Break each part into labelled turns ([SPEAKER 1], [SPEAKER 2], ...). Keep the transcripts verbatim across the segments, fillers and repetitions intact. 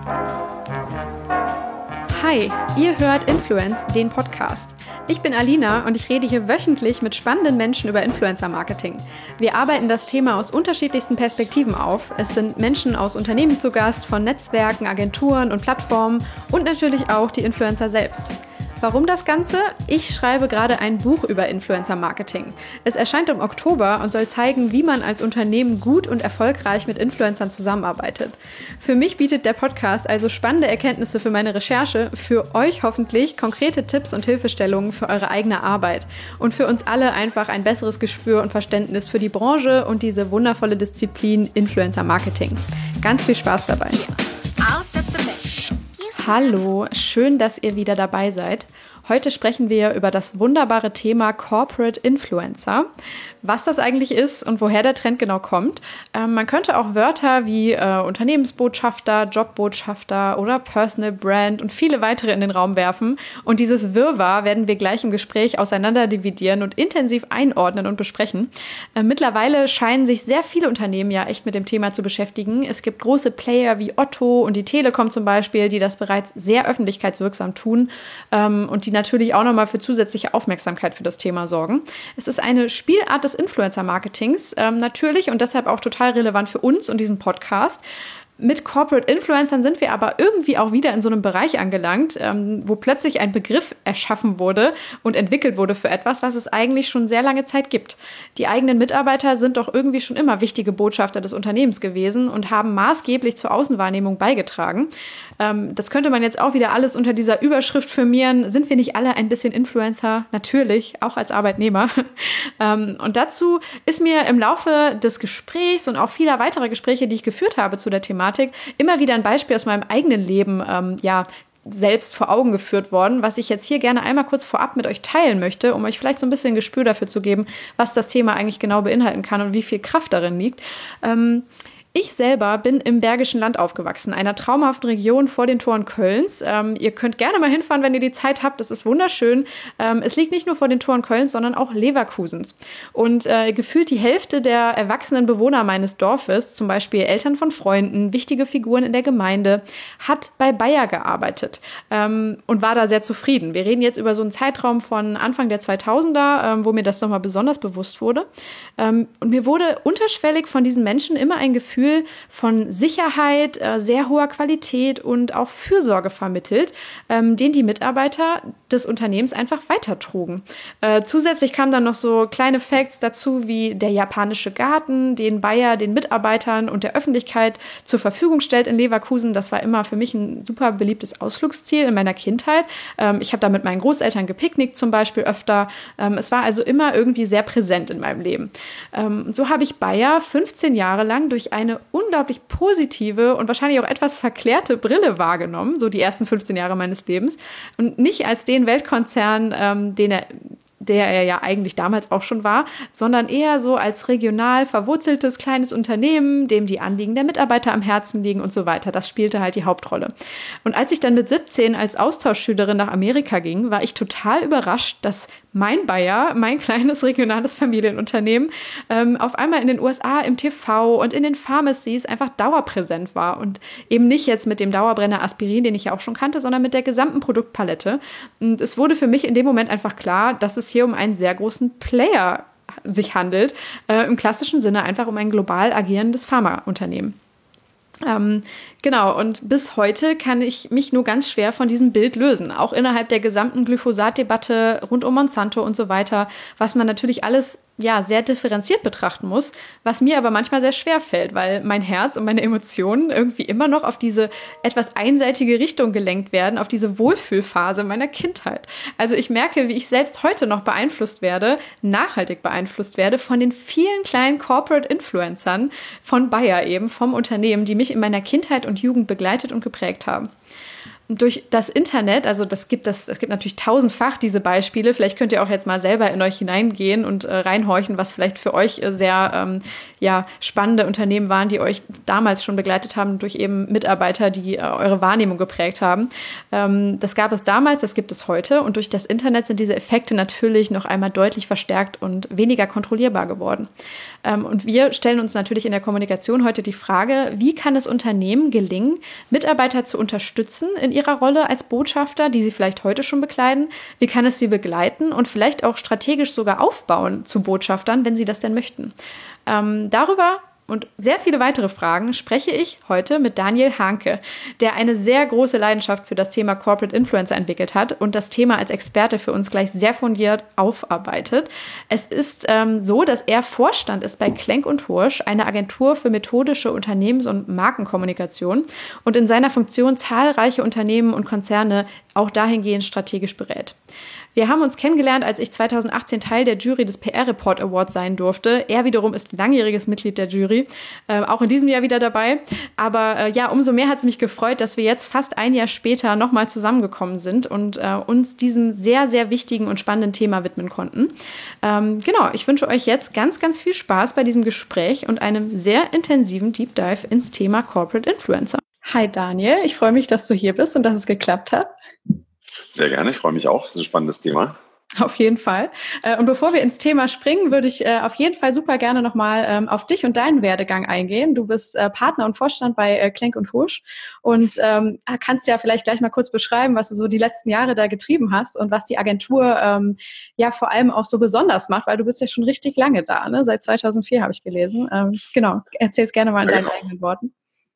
[SPEAKER 1] Hi, ihr hört Influence, den Podcast. Ich bin Alina und ich rede hier wöchentlich mit spannenden Menschen über Influencer-Marketing. Wir arbeiten das Thema aus unterschiedlichsten Perspektiven auf. Es sind Menschen aus Unternehmen zu Gast, von Netzwerken, Agenturen und Plattformen und natürlich auch die Influencer selbst. Warum das Ganze? Ich schreibe gerade ein Buch über Influencer-Marketing. Es erscheint im Oktober und soll zeigen, wie man als Unternehmen gut und erfolgreich mit Influencern zusammenarbeitet. Für mich bietet der Podcast also spannende Erkenntnisse für meine Recherche, für euch hoffentlich konkrete Tipps und Hilfestellungen für eure eigene Arbeit und für uns alle einfach ein besseres Gespür und Verständnis für die Branche und diese wundervolle Disziplin Influencer-Marketing. Ganz viel Spaß dabei. Hallo, schön, dass ihr wieder dabei seid. Heute sprechen wir über das wunderbare Thema Corporate Influencer. Was das eigentlich ist und woher der Trend genau kommt. Ähm, man könnte auch Wörter wie äh, Unternehmensbotschafter, Jobbotschafter oder Personal Brand und viele weitere in den Raum werfen. Und dieses Wirrwarr werden wir gleich im Gespräch auseinander dividieren und intensiv einordnen und besprechen. Äh, mittlerweile scheinen sich sehr viele Unternehmen ja echt mit dem Thema zu beschäftigen. Es gibt große Player wie Otto und die Telekom zum Beispiel, die das bereits sehr öffentlichkeitswirksam tun ähm, und die natürlich auch nochmal für zusätzliche Aufmerksamkeit für das Thema sorgen. Es ist eine Spielart des Influencer-Marketings, ähm, natürlich und deshalb auch total relevant für uns und diesen Podcast. Mit Corporate Influencern sind wir aber irgendwie auch wieder in so einem Bereich angelangt, ähm, wo plötzlich ein Begriff erschaffen wurde und entwickelt wurde für etwas, was es eigentlich schon sehr lange Zeit gibt. Die eigenen Mitarbeiter sind doch irgendwie schon immer wichtige Botschafter des Unternehmens gewesen und haben maßgeblich zur Außenwahrnehmung beigetragen. Ähm, das könnte man jetzt auch wieder alles unter dieser Überschrift firmieren. Sind wir nicht alle ein bisschen Influencer? Natürlich, auch als Arbeitnehmer. ähm, und dazu ist mir im Laufe des Gesprächs und auch vieler weiterer Gespräche, die ich geführt habe zu der Thematik, immer wieder ein Beispiel aus meinem eigenen Leben ähm, ja, selbst vor Augen geführt worden, was ich jetzt hier gerne einmal kurz vorab mit euch teilen möchte, um euch vielleicht so ein bisschen ein Gespür dafür zu geben, was das Thema eigentlich genau beinhalten kann und wie viel Kraft darin liegt. Ähm, Ich selber bin im Bergischen Land aufgewachsen, einer traumhaften Region vor den Toren Kölns. Ähm, ihr könnt gerne mal hinfahren, wenn ihr die Zeit habt. Das ist wunderschön. Ähm, es liegt nicht nur vor den Toren Kölns, sondern auch Leverkusens. Und äh, gefühlt die Hälfte der erwachsenen Bewohner meines Dorfes, zum Beispiel Eltern von Freunden, wichtige Figuren in der Gemeinde, hat bei Bayer gearbeitet ähm, und war da sehr zufrieden. Wir reden jetzt über so einen Zeitraum von Anfang der zweitausender, ähm, wo mir das nochmal besonders bewusst wurde. Ähm, und mir wurde unterschwellig von diesen Menschen immer ein Gefühl von Sicherheit, äh, sehr hoher Qualität und auch Fürsorge vermittelt, ähm, den die Mitarbeiter des Unternehmens einfach weitertrugen. Äh, zusätzlich kamen dann noch so kleine Facts dazu, wie der japanische Garten, den Bayer den Mitarbeitern und der Öffentlichkeit zur Verfügung stellt in Leverkusen. Das war immer für mich ein super beliebtes Ausflugsziel in meiner Kindheit. Ähm, ich habe da mit meinen Großeltern gepicknickt zum Beispiel öfter. Ähm, es war also immer irgendwie sehr präsent in meinem Leben. Ähm, so habe ich Bayer fünfzehn Jahre lang durch eine unglaublich positive und wahrscheinlich auch etwas verklärte Brille wahrgenommen, so die ersten fünfzehn Jahre meines Lebens. Und nicht als den Weltkonzern, ähm, den er der er ja eigentlich damals auch schon war, sondern eher so als regional verwurzeltes kleines Unternehmen, dem die Anliegen der Mitarbeiter am Herzen liegen und so weiter. Das spielte halt die Hauptrolle. Und als ich dann mit siebzehn als Austauschschülerin nach Amerika ging, war ich total überrascht, dass mein Bayer, mein kleines regionales Familienunternehmen, ähm, auf einmal in den U S A im T V und in den Pharmacies einfach dauerpräsent war und eben nicht jetzt mit dem Dauerbrenner Aspirin, den ich ja auch schon kannte, sondern mit der gesamten Produktpalette. Und es wurde für mich in dem Moment einfach klar, dass es hier um einen sehr großen Player sich handelt, äh, im klassischen Sinne einfach um ein global agierendes Pharmaunternehmen. Ähm, genau, und bis heute kann ich mich nur ganz schwer von diesem Bild lösen. Auch innerhalb der gesamten Glyphosat-Debatte rund um Monsanto und so weiter, was man natürlich alles ja sehr differenziert betrachten muss, was mir aber manchmal sehr schwer fällt, weil mein Herz und meine Emotionen irgendwie immer noch auf diese etwas einseitige Richtung gelenkt werden, auf diese Wohlfühlphase meiner Kindheit. Also ich merke, wie ich selbst heute noch beeinflusst werde, nachhaltig beeinflusst werde von den vielen kleinen Corporate Influencern von Bayer eben, vom Unternehmen, die mich in meiner Kindheit und Jugend begleitet und geprägt haben. durch das Internet, also das gibt das, es gibt natürlich tausendfach diese Beispiele. Vielleicht könnt ihr auch jetzt mal selber in euch hineingehen und äh, reinhorchen, was vielleicht für euch äh, sehr ähm, ja, spannende Unternehmen waren, die euch damals schon begleitet haben durch eben Mitarbeiter, die äh, eure Wahrnehmung geprägt haben. Ähm, das gab es damals, das gibt es heute. Und durch das Internet sind diese Effekte natürlich noch einmal deutlich verstärkt und weniger kontrollierbar geworden. Ähm, und wir stellen uns natürlich in der Kommunikation heute die Frage, wie kann es Unternehmen gelingen, Mitarbeiter zu unterstützen in ihrer Rolle als Botschafter, die sie vielleicht heute schon bekleiden? Wie kann es sie begleiten und vielleicht auch strategisch sogar aufbauen zu Botschaftern, wenn sie das denn möchten? Ähm, darüber und sehr viele weitere Fragen spreche ich heute mit Daniel Hanke, der eine sehr große Leidenschaft für das Thema Corporate Influencer entwickelt hat und das Thema als Experte für uns gleich sehr fundiert aufarbeitet. Es ist ähm, so, dass er Vorstand ist bei Klenk und Hursch, eine Agentur für methodische Unternehmens- und Markenkommunikation, und in seiner Funktion zahlreiche Unternehmen und Konzerne auch dahingehend strategisch berät. Wir haben uns kennengelernt, als ich zweitausendachtzehn Teil der Jury des P R Report Awards sein durfte. Er wiederum ist langjähriges Mitglied der Jury, äh, auch in diesem Jahr wieder dabei. Aber äh, ja, umso mehr hat es mich gefreut, dass wir jetzt fast ein Jahr später nochmal zusammengekommen sind und äh, uns diesem sehr, sehr wichtigen und spannenden Thema widmen konnten. Ähm, genau, ich wünsche euch jetzt ganz, ganz viel Spaß bei diesem Gespräch und einem sehr intensiven Deep Dive ins Thema Corporate Influencer. Hi Daniel, ich freue mich, dass du hier bist und dass es geklappt hat.
[SPEAKER 2] Sehr gerne, ich freue mich auch. Das ist ein spannendes Thema.
[SPEAKER 1] Auf jeden Fall. Und bevor wir ins Thema springen, würde ich auf jeden Fall super gerne nochmal auf dich und deinen Werdegang eingehen. Du bist Partner und Vorstand bei Klenk und Hursch und kannst ja vielleicht gleich mal kurz beschreiben, was du so die letzten Jahre da getrieben hast und was die Agentur ja vor allem auch so besonders macht, weil du bist ja schon richtig lange da, ne? Seit zweitausendvier habe ich gelesen. Genau, erzähl's gerne mal in deinen
[SPEAKER 2] genau.
[SPEAKER 1] eigenen Worten.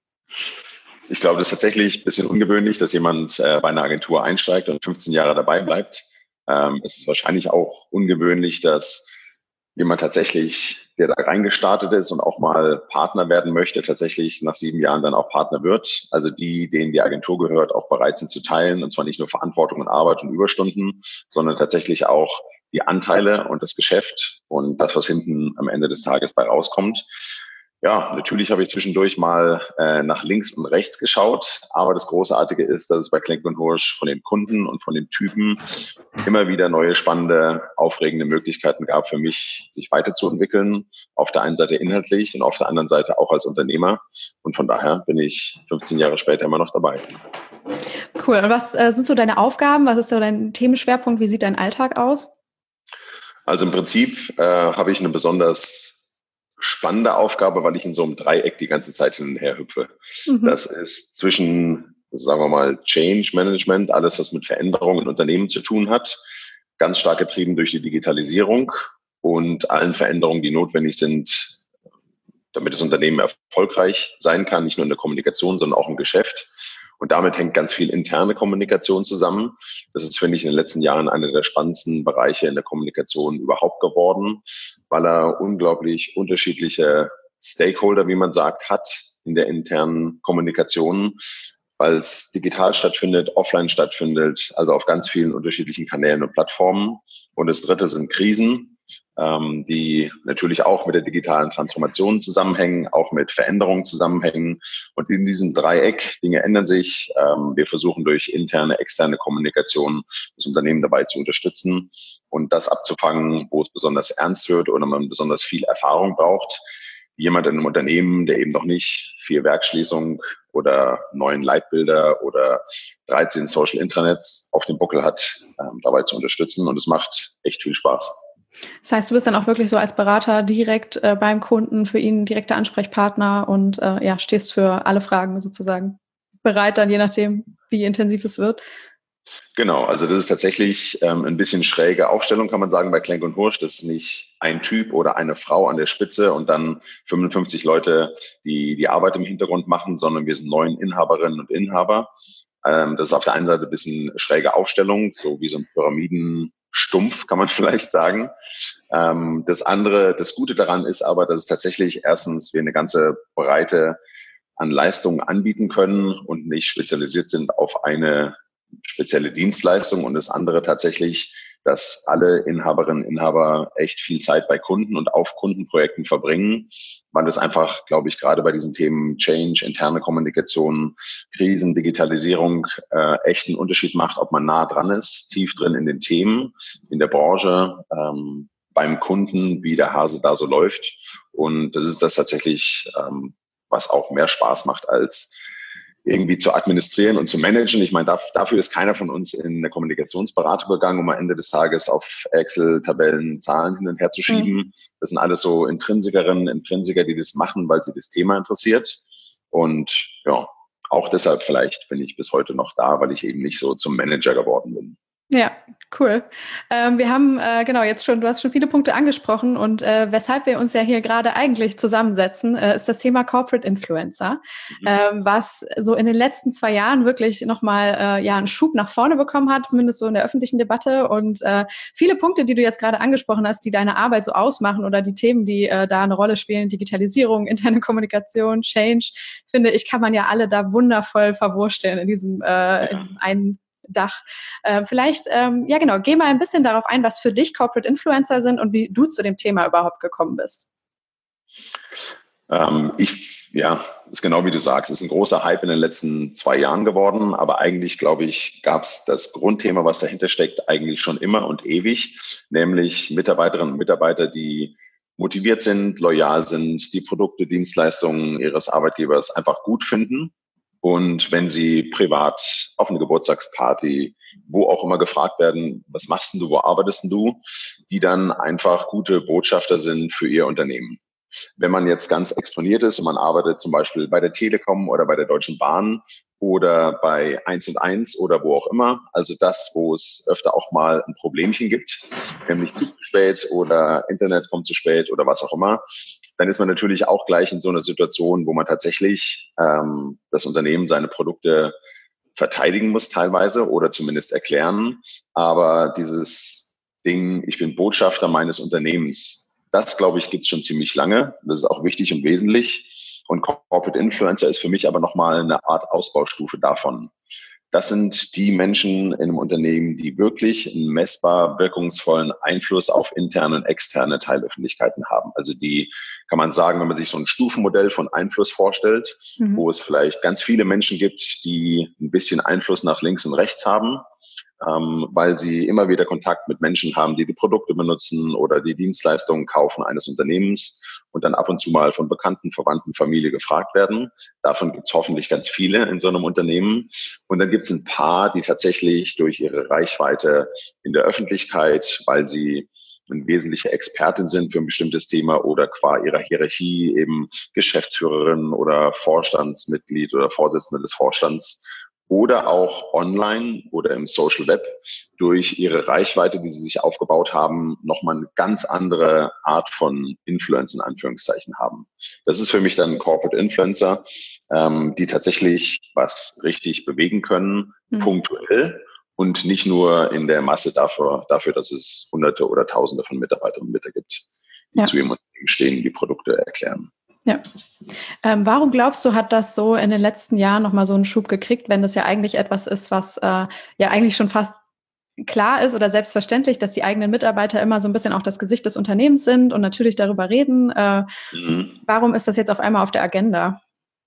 [SPEAKER 2] Ich glaube, das ist tatsächlich ein bisschen ungewöhnlich, dass jemand äh, bei einer Agentur einsteigt und fünfzehn Jahre dabei bleibt. Ähm, es ist wahrscheinlich auch ungewöhnlich, dass jemand tatsächlich, der da reingestartet ist und auch mal Partner werden möchte, tatsächlich nach sieben Jahren dann auch Partner wird. Also die, denen die Agentur gehört, auch bereit sind zu teilen. Und zwar nicht nur Verantwortung und Arbeit und Überstunden, sondern tatsächlich auch die Anteile und das Geschäft und das, was hinten am Ende des Tages bei rauskommt. Ja, natürlich habe ich zwischendurch mal äh, nach links und rechts geschaut, aber das Großartige ist, dass es bei Klenk und Hursch von den Kunden und von den Typen immer wieder neue, spannende, aufregende Möglichkeiten gab für mich, sich weiterzuentwickeln. Auf der einen Seite inhaltlich und auf der anderen Seite auch als Unternehmer. Und von daher bin ich fünfzehn Jahre später immer noch dabei.
[SPEAKER 1] Cool. Und was äh, sind so deine Aufgaben? Was ist so dein Themenschwerpunkt? Wie sieht dein Alltag aus?
[SPEAKER 2] Also im Prinzip äh, habe ich eine besonders spannende Aufgabe, weil ich in so einem Dreieck die ganze Zeit hin und her hüpfe. Mhm. Das ist zwischen, sagen wir mal, Change Management, alles, was mit Veränderungen in Unternehmen zu tun hat, ganz stark getrieben durch die Digitalisierung und allen Veränderungen, die notwendig sind, damit das Unternehmen erfolgreich sein kann, nicht nur in der Kommunikation, sondern auch im Geschäft. Und damit hängt ganz viel interne Kommunikation zusammen. Das ist, finde ich, in den letzten Jahren einer der spannendsten Bereiche in der Kommunikation überhaupt geworden, weil er unglaublich unterschiedliche Stakeholder, wie man sagt, hat in der internen Kommunikation, weil es digital stattfindet, offline stattfindet, also auf ganz vielen unterschiedlichen Kanälen und Plattformen. Und das Dritte sind Krisen, ähm, die natürlich auch mit der digitalen Transformation zusammenhängen, auch mit Veränderungen zusammenhängen. Und in diesem Dreieck, Dinge ändern sich. Ähm, wir versuchen durch interne, externe Kommunikation das Unternehmen dabei zu unterstützen und das abzufangen, wo es besonders ernst wird oder man besonders viel Erfahrung braucht. Jemand in einem Unternehmen, der eben noch nicht vier Werkschließungen oder neun Leitbilder oder dreizehn Social Intranets auf dem Buckel hat, ähm, dabei zu unterstützen. Und es macht echt viel Spaß.
[SPEAKER 1] Das heißt, du bist dann auch wirklich so als Berater direkt äh, beim Kunden, für ihn direkter Ansprechpartner und äh, ja, stehst für alle Fragen sozusagen bereit, dann je nachdem, wie intensiv es wird.
[SPEAKER 2] Genau, also das ist tatsächlich ähm, ein bisschen schräge Aufstellung, kann man sagen, bei Klenk und Hursch. Das ist nicht ein Typ oder eine Frau an der Spitze und dann fünfundfünfzig Leute, die die Arbeit im Hintergrund machen, sondern wir sind neun Inhaberinnen und Inhaber. Ähm, das ist auf der einen Seite ein bisschen schräge Aufstellung, so wie so ein Pyramidenstumpf, kann man vielleicht sagen. Ähm, das andere, das Gute daran ist aber, dass es tatsächlich erstens wir eine ganze Breite an Leistungen anbieten können und nicht spezialisiert sind auf eine spezielle Dienstleistung und das andere tatsächlich dass alle Inhaberinnen und Inhaber echt viel Zeit bei Kunden und auf Kundenprojekten verbringen, weil es einfach, glaube ich, gerade bei diesen Themen Change, interne Kommunikation, Krisen, Digitalisierung äh, echt einen Unterschied macht, ob man nah dran ist, tief drin in den Themen, in der Branche, ähm, beim Kunden, wie der Hase da so läuft. Und das ist das tatsächlich, ähm, was auch mehr Spaß macht, als irgendwie zu administrieren und zu managen. Ich meine, dafür ist keiner von uns in eine Kommunikationsberatung gegangen, um am Ende des Tages auf Excel, Tabellen, Zahlen hin und her zu schieben. Mhm. Das sind alles so Intrinsikerinnen, Intrinsiker, die das machen, weil sie das Thema interessiert. Und ja, auch deshalb vielleicht bin ich bis heute noch da, weil ich eben nicht so zum Manager geworden bin.
[SPEAKER 1] Ja, cool. Ähm, wir haben, äh, genau, jetzt schon, du hast schon viele Punkte angesprochen und äh, weshalb wir uns ja hier gerade eigentlich zusammensetzen, äh, ist das Thema Corporate Influencer, mhm. ähm, was so in den letzten zwei Jahren wirklich nochmal äh, ja, einen Schub nach vorne bekommen hat, zumindest so in der öffentlichen Debatte, und äh, viele Punkte, die du jetzt gerade angesprochen hast, die deine Arbeit so ausmachen oder die Themen, die äh, da eine Rolle spielen, Digitalisierung, interne Kommunikation, Change, finde ich, kann man ja alle da wundervoll verwursteln in diesem, äh, ja. in diesem einen Dach. Äh, vielleicht, ähm, ja genau, geh mal ein bisschen darauf ein, was für dich Corporate Influencer sind und wie du zu dem Thema überhaupt gekommen bist.
[SPEAKER 2] Ähm, ich, ja, ist genau wie du sagst, ist ein großer Hype in den letzten zwei Jahren geworden, aber eigentlich, glaube ich, gab es das Grundthema, was dahinter steckt, eigentlich schon immer und ewig, nämlich Mitarbeiterinnen und Mitarbeiter, die motiviert sind, loyal sind, die Produkte, Dienstleistungen ihres Arbeitgebers einfach gut finden. Und wenn sie privat auf eine Geburtstagsparty, wo auch immer gefragt werden, was machst denn du, wo arbeitest denn du, die dann einfach gute Botschafter sind für ihr Unternehmen. Wenn man jetzt ganz exponiert ist und man arbeitet zum Beispiel bei der Telekom oder bei der Deutschen Bahn oder bei eins und eins oder wo auch immer, also das, wo es öfter auch mal ein Problemchen gibt, nämlich Zug zu spät oder Internet kommt zu spät oder was auch immer, dann ist man natürlich auch gleich in so einer Situation, wo man tatsächlich ähm, das Unternehmen, seine Produkte verteidigen muss teilweise oder zumindest erklären. Aber dieses Ding, ich bin Botschafter meines Unternehmens, das, glaube ich, gibt es schon ziemlich lange. Das ist auch wichtig und wesentlich. Und Corporate Influencer ist für mich aber nochmal eine Art Ausbaustufe davon. Das sind die Menschen in einem Unternehmen, die wirklich einen messbar wirkungsvollen Einfluss auf interne und externe Teilöffentlichkeiten haben. Also die, kann man sagen, wenn man sich so ein Stufenmodell von Einfluss vorstellt, mhm. wo es vielleicht ganz viele Menschen gibt, die ein bisschen Einfluss nach links und rechts haben, ähm, weil sie immer wieder Kontakt mit Menschen haben, die die Produkte benutzen oder die Dienstleistungen kaufen eines Unternehmens und dann ab und zu mal von Bekannten, Verwandten, Familie gefragt werden. Davon gibt es hoffentlich ganz viele in so einem Unternehmen. Und dann gibt es ein paar, die tatsächlich durch ihre Reichweite in der Öffentlichkeit, weil sie eine wesentliche Expertin sind für ein bestimmtes Thema oder qua ihrer Hierarchie eben Geschäftsführerin oder Vorstandsmitglied oder Vorsitzende des Vorstands oder auch online oder im Social Web durch ihre Reichweite, die sie sich aufgebaut haben, nochmal eine ganz andere Art von Influence in Anführungszeichen haben. Das ist für mich dann Corporate Influencer, ähm, die tatsächlich was richtig bewegen können, mhm. punktuell und nicht nur in der Masse dafür, dafür, dass es Hunderte oder Tausende von Mitarbeiterinnen und Mitarbeitern gibt, die ja. zu ihrem Unternehmen stehen, die Produkte erklären.
[SPEAKER 1] Ja. Ähm, warum glaubst du, hat das so in den letzten Jahren nochmal so einen Schub gekriegt, wenn das ja eigentlich etwas ist, was äh, ja eigentlich schon fast klar ist oder selbstverständlich, dass die eigenen Mitarbeiter immer so ein bisschen auch das Gesicht des Unternehmens sind und natürlich darüber reden. Äh, mhm. Warum ist das jetzt auf einmal auf der Agenda?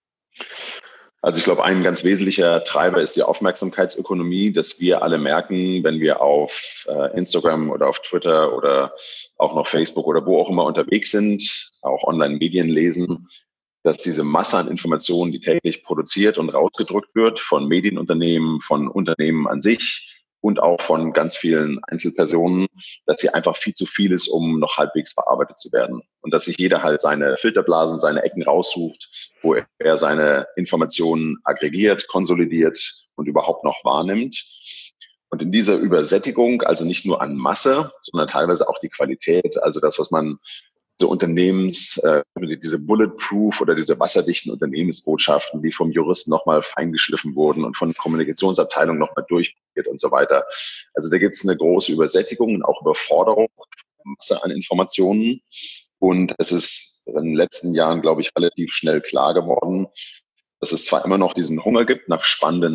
[SPEAKER 2] Also ich glaube, ein ganz wesentlicher Treiber ist die Aufmerksamkeitsökonomie, dass wir alle merken, wenn wir auf äh, Instagram oder auf Twitter oder auch noch Facebook oder wo auch immer unterwegs sind, auch Online-Medien lesen, dass diese Masse an Informationen, die täglich produziert und rausgedrückt wird von Medienunternehmen, von Unternehmen an sich und auch von ganz vielen Einzelpersonen, dass sie einfach viel zu viel ist, um noch halbwegs bearbeitet zu werden. Und dass sich jeder halt seine Filterblasen, seine Ecken raussucht, wo er seine Informationen aggregiert, konsolidiert und überhaupt noch wahrnimmt. Und in dieser Übersättigung, also nicht nur an Masse, sondern teilweise auch die Qualität, also das, was man so Unternehmens, äh, diese Bulletproof oder diese wasserdichten Unternehmensbotschaften, die vom Juristen nochmal feingeschliffen wurden und von Kommunikationsabteilung nochmal durchprobiert und so weiter. Also da gibt es eine große Übersättigung und auch Überforderung, Masse an Informationen. Und es ist in den letzten Jahren, glaube ich, relativ schnell klar geworden, dass es zwar immer noch diesen Hunger gibt nach spannenden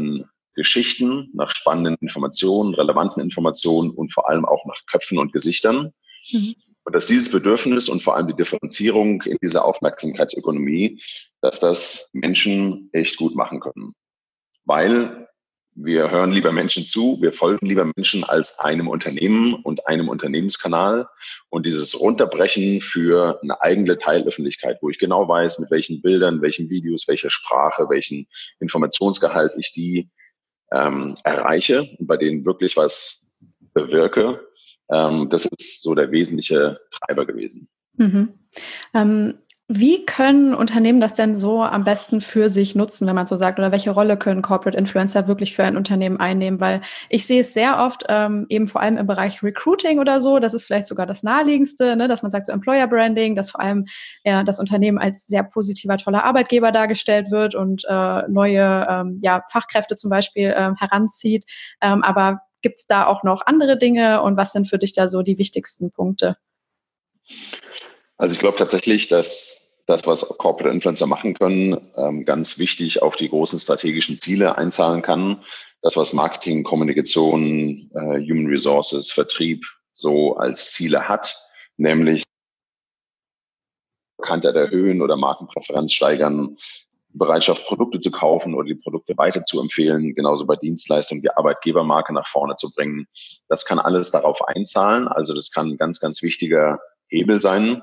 [SPEAKER 2] Geschichten, nach spannenden Informationen, relevanten Informationen und vor allem auch nach Köpfen und Gesichtern. Mhm. Und dass dieses Bedürfnis und vor allem die Differenzierung in dieser Aufmerksamkeitsökonomie, dass das Menschen echt gut machen können. Weil wir hören lieber Menschen zu, wir folgen lieber Menschen als einem Unternehmen und einem Unternehmenskanal. Und dieses Runterbrechen für eine eigene Teilöffentlichkeit, wo ich genau weiß, mit welchen Bildern, welchen Videos, welcher Sprache, welchen Informationsgehalt ich die ähm, erreiche und bei denen wirklich was bewirke, ähm, das ist so der wesentliche Treiber gewesen.
[SPEAKER 1] Mhm. Ähm, wie können Unternehmen das denn so am besten für sich nutzen, wenn man so sagt? Oder welche Rolle können Corporate Influencer wirklich für ein Unternehmen einnehmen? Weil ich sehe es sehr oft, ähm, eben vor allem im Bereich Recruiting oder so, das ist vielleicht sogar das Naheliegendste, ne, dass man sagt, so Employer Branding, dass vor allem ja, das Unternehmen als sehr positiver, toller Arbeitgeber dargestellt wird und äh, neue ähm, ja, Fachkräfte zum Beispiel ähm, heranzieht. Ähm, aber gibt es da auch noch andere Dinge und was sind für dich da so die wichtigsten Punkte?
[SPEAKER 2] Also ich glaube tatsächlich, dass das, was Corporate Influencer machen können, ganz wichtig auf die großen strategischen Ziele einzahlen kann. Das, was Marketing, Kommunikation, Human Resources, Vertrieb so als Ziele hat, nämlich Bekanntheit erhöhen oder Markenpräferenz steigern, Bereitschaft, Produkte zu kaufen oder die Produkte weiter zu empfehlen, genauso bei Dienstleistungen die Arbeitgebermarke nach vorne zu bringen. Das kann alles darauf einzahlen. Also das kann ein ganz, ganz wichtiger Hebel sein.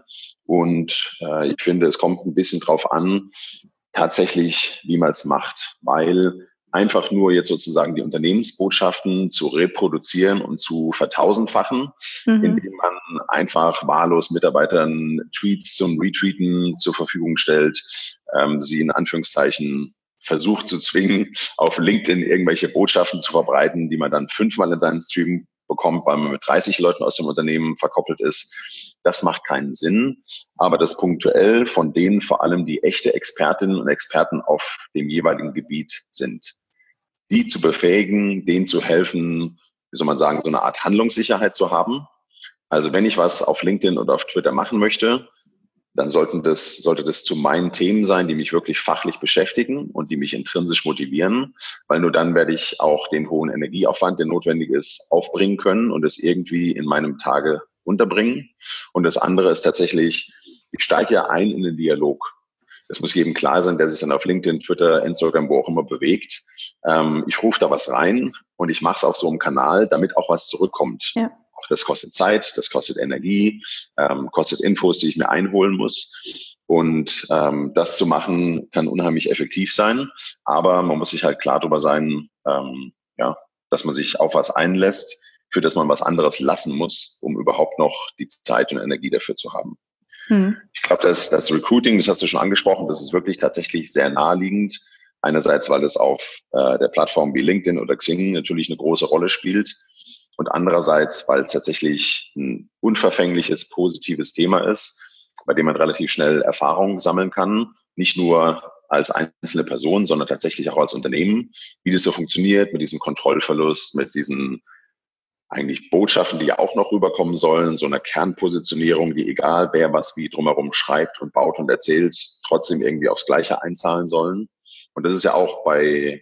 [SPEAKER 2] Und äh, ich finde, es kommt ein bisschen drauf an, tatsächlich, wie man es macht, weil einfach nur jetzt sozusagen die Unternehmensbotschaften zu reproduzieren und zu vertausendfachen, mhm. indem man einfach wahllos Mitarbeitern Tweets zum Retweeten zur Verfügung stellt, ähm, sie in Anführungszeichen versucht zu zwingen, auf LinkedIn irgendwelche Botschaften zu verbreiten, die man dann fünfmal in seinen Stream bekommt, weil man mit dreißig Leuten aus dem Unternehmen verkoppelt ist. Das macht keinen Sinn. Aber das punktuell von denen vor allem die echte Expertinnen und Experten auf dem jeweiligen Gebiet sind, die zu befähigen, denen zu helfen, wie soll man sagen, so eine Art Handlungssicherheit zu haben. Also wenn ich was auf LinkedIn oder auf Twitter machen möchte, dann sollten das, sollte das zu meinen Themen sein, die mich wirklich fachlich beschäftigen und die mich intrinsisch motivieren, weil nur dann werde ich auch den hohen Energieaufwand, der notwendig ist, aufbringen können und es irgendwie in meinem Tage unterbringen. Und das andere ist tatsächlich, ich steige ja ein in den Dialog. Es muss jedem klar sein, der sich dann auf LinkedIn, Twitter, Instagram, wo auch immer bewegt. Ähm, ich rufe da was rein und ich mache es auf so einem Kanal, damit auch was zurückkommt. Ja. Auch das kostet Zeit, das kostet Energie, ähm, kostet Infos, die ich mir einholen muss. Und ähm, das zu machen, kann unheimlich effektiv sein. Aber man muss sich halt klar darüber sein, ähm, ja, dass man sich auf was einlässt, für das man was anderes lassen muss, um überhaupt noch die Zeit und Energie dafür zu haben. Hm. Ich glaube, dass das Recruiting, das hast du schon angesprochen, das ist wirklich tatsächlich sehr naheliegend. Einerseits, weil es auf äh, der Plattform wie LinkedIn oder Xing natürlich eine große Rolle spielt. Und andererseits, weil es tatsächlich ein unverfängliches, positives Thema ist, bei dem man relativ schnell Erfahrung sammeln kann. Nicht nur als einzelne Person, sondern tatsächlich auch als Unternehmen, wie das so funktioniert mit diesem Kontrollverlust, mit diesen eigentlich Botschaften, die ja auch noch rüberkommen sollen, so einer Kernpositionierung, die egal wer was wie drumherum schreibt und baut und erzählt, trotzdem irgendwie aufs Gleiche einzahlen sollen. Und das ist ja auch bei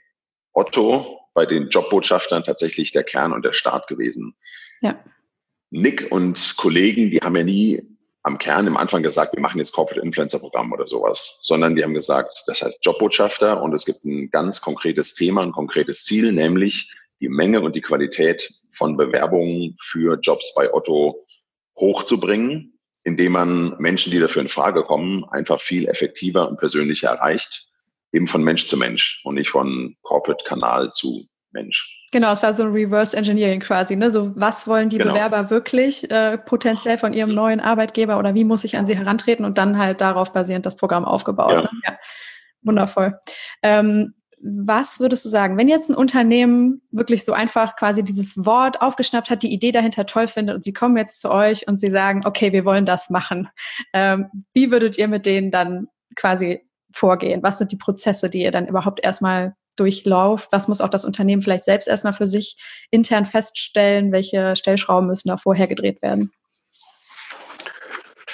[SPEAKER 2] Otto, bei den Jobbotschaftern tatsächlich der Kern und der Start gewesen. Ja. Nick und Kollegen, die haben ja nie am Kern im Anfang gesagt, wir machen jetzt Corporate Influencer Programm oder sowas, sondern die haben gesagt, das heißt Jobbotschafter und es gibt ein ganz konkretes Thema, ein konkretes Ziel, nämlich die Menge und die Qualität von Bewerbungen für Jobs bei Otto hochzubringen, indem man Menschen, die dafür in Frage kommen, einfach viel effektiver und persönlicher erreicht, eben von Mensch zu Mensch und nicht von Corporate-Kanal zu Mensch.
[SPEAKER 1] Genau, es war so ein Reverse Engineering quasi, ne? So, was wollen die genau. Bewerber wirklich äh, potenziell von ihrem neuen Arbeitgeber oder wie muss ich an sie herantreten und dann halt darauf basierend das Programm aufgebaut. Ja. Ne? Ja. Wundervoll. Ähm, was würdest du sagen, wenn jetzt ein Unternehmen wirklich so einfach quasi dieses Wort aufgeschnappt hat, die Idee dahinter toll findet und sie kommen jetzt zu euch und sie sagen, okay, wir wollen das machen. Ähm, wie würdet ihr mit denen dann quasi vorgehen? Was sind die Prozesse, die ihr dann überhaupt erstmal durchlauft? Was muss auch das Unternehmen vielleicht selbst erstmal für sich intern feststellen? Welche Stellschrauben müssen da vorher gedreht werden?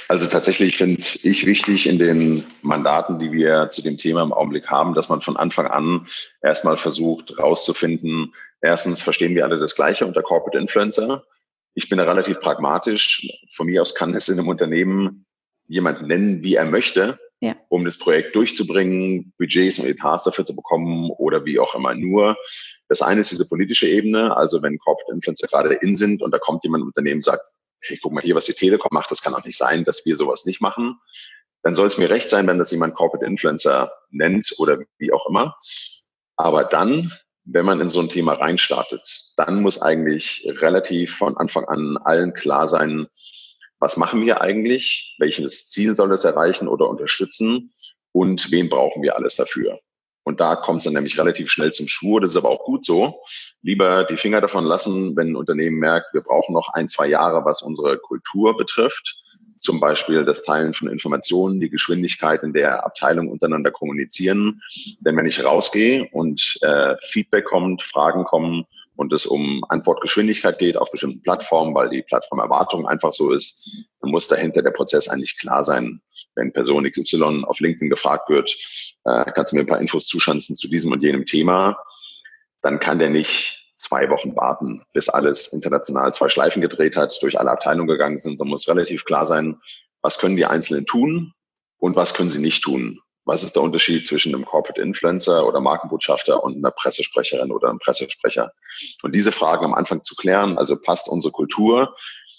[SPEAKER 2] Also tatsächlich finde ich wichtig in den Mandaten, die wir zu dem Thema im Augenblick haben, dass man von Anfang an erstmal versucht rauszufinden, erstens verstehen wir alle das Gleiche unter Corporate Influencer. Ich bin da relativ pragmatisch. Von mir aus kann es in einem Unternehmen jemand nennen, wie er möchte, ja, um das Projekt durchzubringen, Budgets und Etats dafür zu bekommen oder wie auch immer. Nur das eine ist diese politische Ebene, also wenn Corporate Influencer gerade in sind und da kommt jemand im Unternehmen und sagt, hey, guck mal hier, was die Telekom macht, das kann auch nicht sein, dass wir sowas nicht machen. Dann soll es mir recht sein, wenn das jemand Corporate Influencer nennt oder wie auch immer. Aber dann, wenn man in so ein Thema reinstartet, dann muss eigentlich relativ von Anfang an allen klar sein, was machen wir eigentlich, welches Ziel soll es erreichen oder unterstützen und wen brauchen wir alles dafür. Und da kommt es dann nämlich relativ schnell zum Schwur. Das ist aber auch gut so. Lieber die Finger davon lassen, wenn ein Unternehmen merkt, wir brauchen noch ein, zwei Jahre, was unsere Kultur betrifft. Zum Beispiel das Teilen von Informationen, die Geschwindigkeit, in der Abteilungen untereinander kommunizieren. Denn wenn ich rausgehe und äh, Feedback kommt, Fragen kommen und es um Antwortgeschwindigkeit geht auf bestimmten Plattformen, weil die Plattformerwartung einfach so ist, dann muss dahinter der Prozess eigentlich klar sein. Wenn Person X Y auf LinkedIn gefragt wird, äh, kannst du mir ein paar Infos zuschanzen zu diesem und jenem Thema, dann kann der nicht zwei Wochen warten, bis alles international zwei Schleifen gedreht hat, durch alle Abteilungen gegangen sind. Da muss relativ klar sein, was können die Einzelnen tun und was können sie nicht tun. Was ist der Unterschied zwischen einem Corporate Influencer oder Markenbotschafter und einer Pressesprecherin oder einem Pressesprecher? Und diese Fragen am Anfang zu klären, also passt unsere Kultur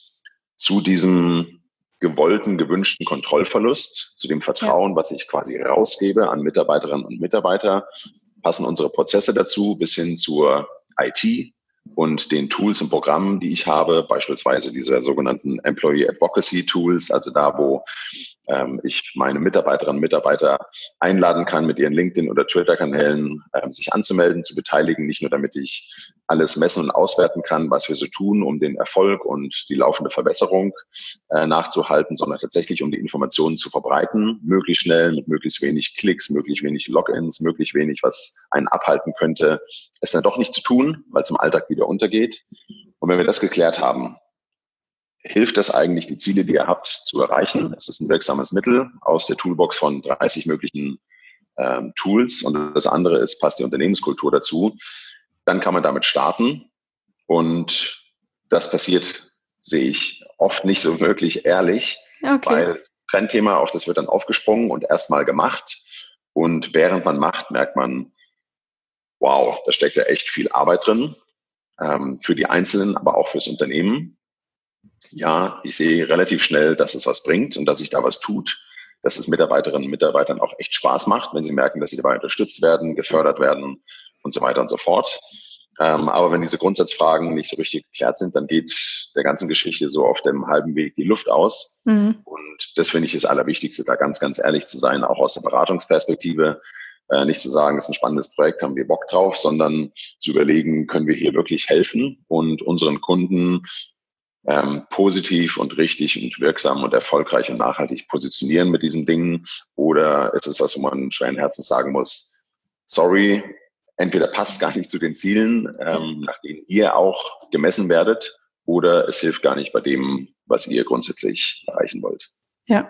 [SPEAKER 2] zu diesem gewollten, gewünschten Kontrollverlust, zu dem Vertrauen, was ich quasi rausgebe an Mitarbeiterinnen und Mitarbeiter, passen unsere Prozesse dazu bis hin zur I T und den Tools und Programmen, die ich habe, beispielsweise diese sogenannten Employee Advocacy Tools, also da, wo ähm, ich meine Mitarbeiterinnen und Mitarbeiter einladen kann, mit ihren LinkedIn- oder Twitter-Kanälen ähm, sich anzumelden, zu beteiligen, nicht nur damit ich alles messen und auswerten kann, was wir so tun, um den Erfolg und die laufende Verbesserung äh, nachzuhalten, sondern tatsächlich, um die Informationen zu verbreiten, möglichst schnell, mit möglichst wenig Klicks, möglichst wenig Logins, möglichst wenig, was einen abhalten könnte, es dann doch nicht zu tun, weil es im Alltag wieder untergeht. Und wenn wir das geklärt haben, hilft das eigentlich, die Ziele, die ihr habt, zu erreichen? Es ist ein wirksames Mittel aus der Toolbox von dreißig möglichen ähm, Tools. Und das andere ist, passt die Unternehmenskultur dazu. Dann kann man damit starten. Und das passiert, sehe ich, oft nicht so wirklich ehrlich, okay, weil das Trendthema, auf das wird dann aufgesprungen und erstmal gemacht. Und während man macht, merkt man, wow, da steckt ja echt viel Arbeit drin, ähm, für die Einzelnen, aber auch fürs Unternehmen. Ja, ich sehe relativ schnell, dass es was bringt und dass sich da was tut, dass es Mitarbeiterinnen und Mitarbeitern auch echt Spaß macht, wenn sie merken, dass sie dabei unterstützt werden, gefördert werden und so weiter und so fort. Ähm, aber wenn diese Grundsatzfragen nicht so richtig geklärt sind, dann geht der ganzen Geschichte so auf dem halben Weg die Luft aus. Mhm. Und das finde ich das Allerwichtigste, da ganz, ganz ehrlich zu sein, auch aus der Beratungsperspektive. Äh, nicht zu sagen, es ist ein spannendes Projekt, haben wir Bock drauf, sondern zu überlegen, können wir hier wirklich helfen und unseren Kunden ähm, positiv und richtig und wirksam und erfolgreich und nachhaltig positionieren mit diesen Dingen? Oder ist es was, wo man schweren Herzens sagen muss, sorry, entweder passt gar nicht zu den Zielen, ähm, nach denen ihr auch gemessen werdet, oder es hilft gar nicht bei dem, was ihr grundsätzlich erreichen wollt.
[SPEAKER 1] Ja.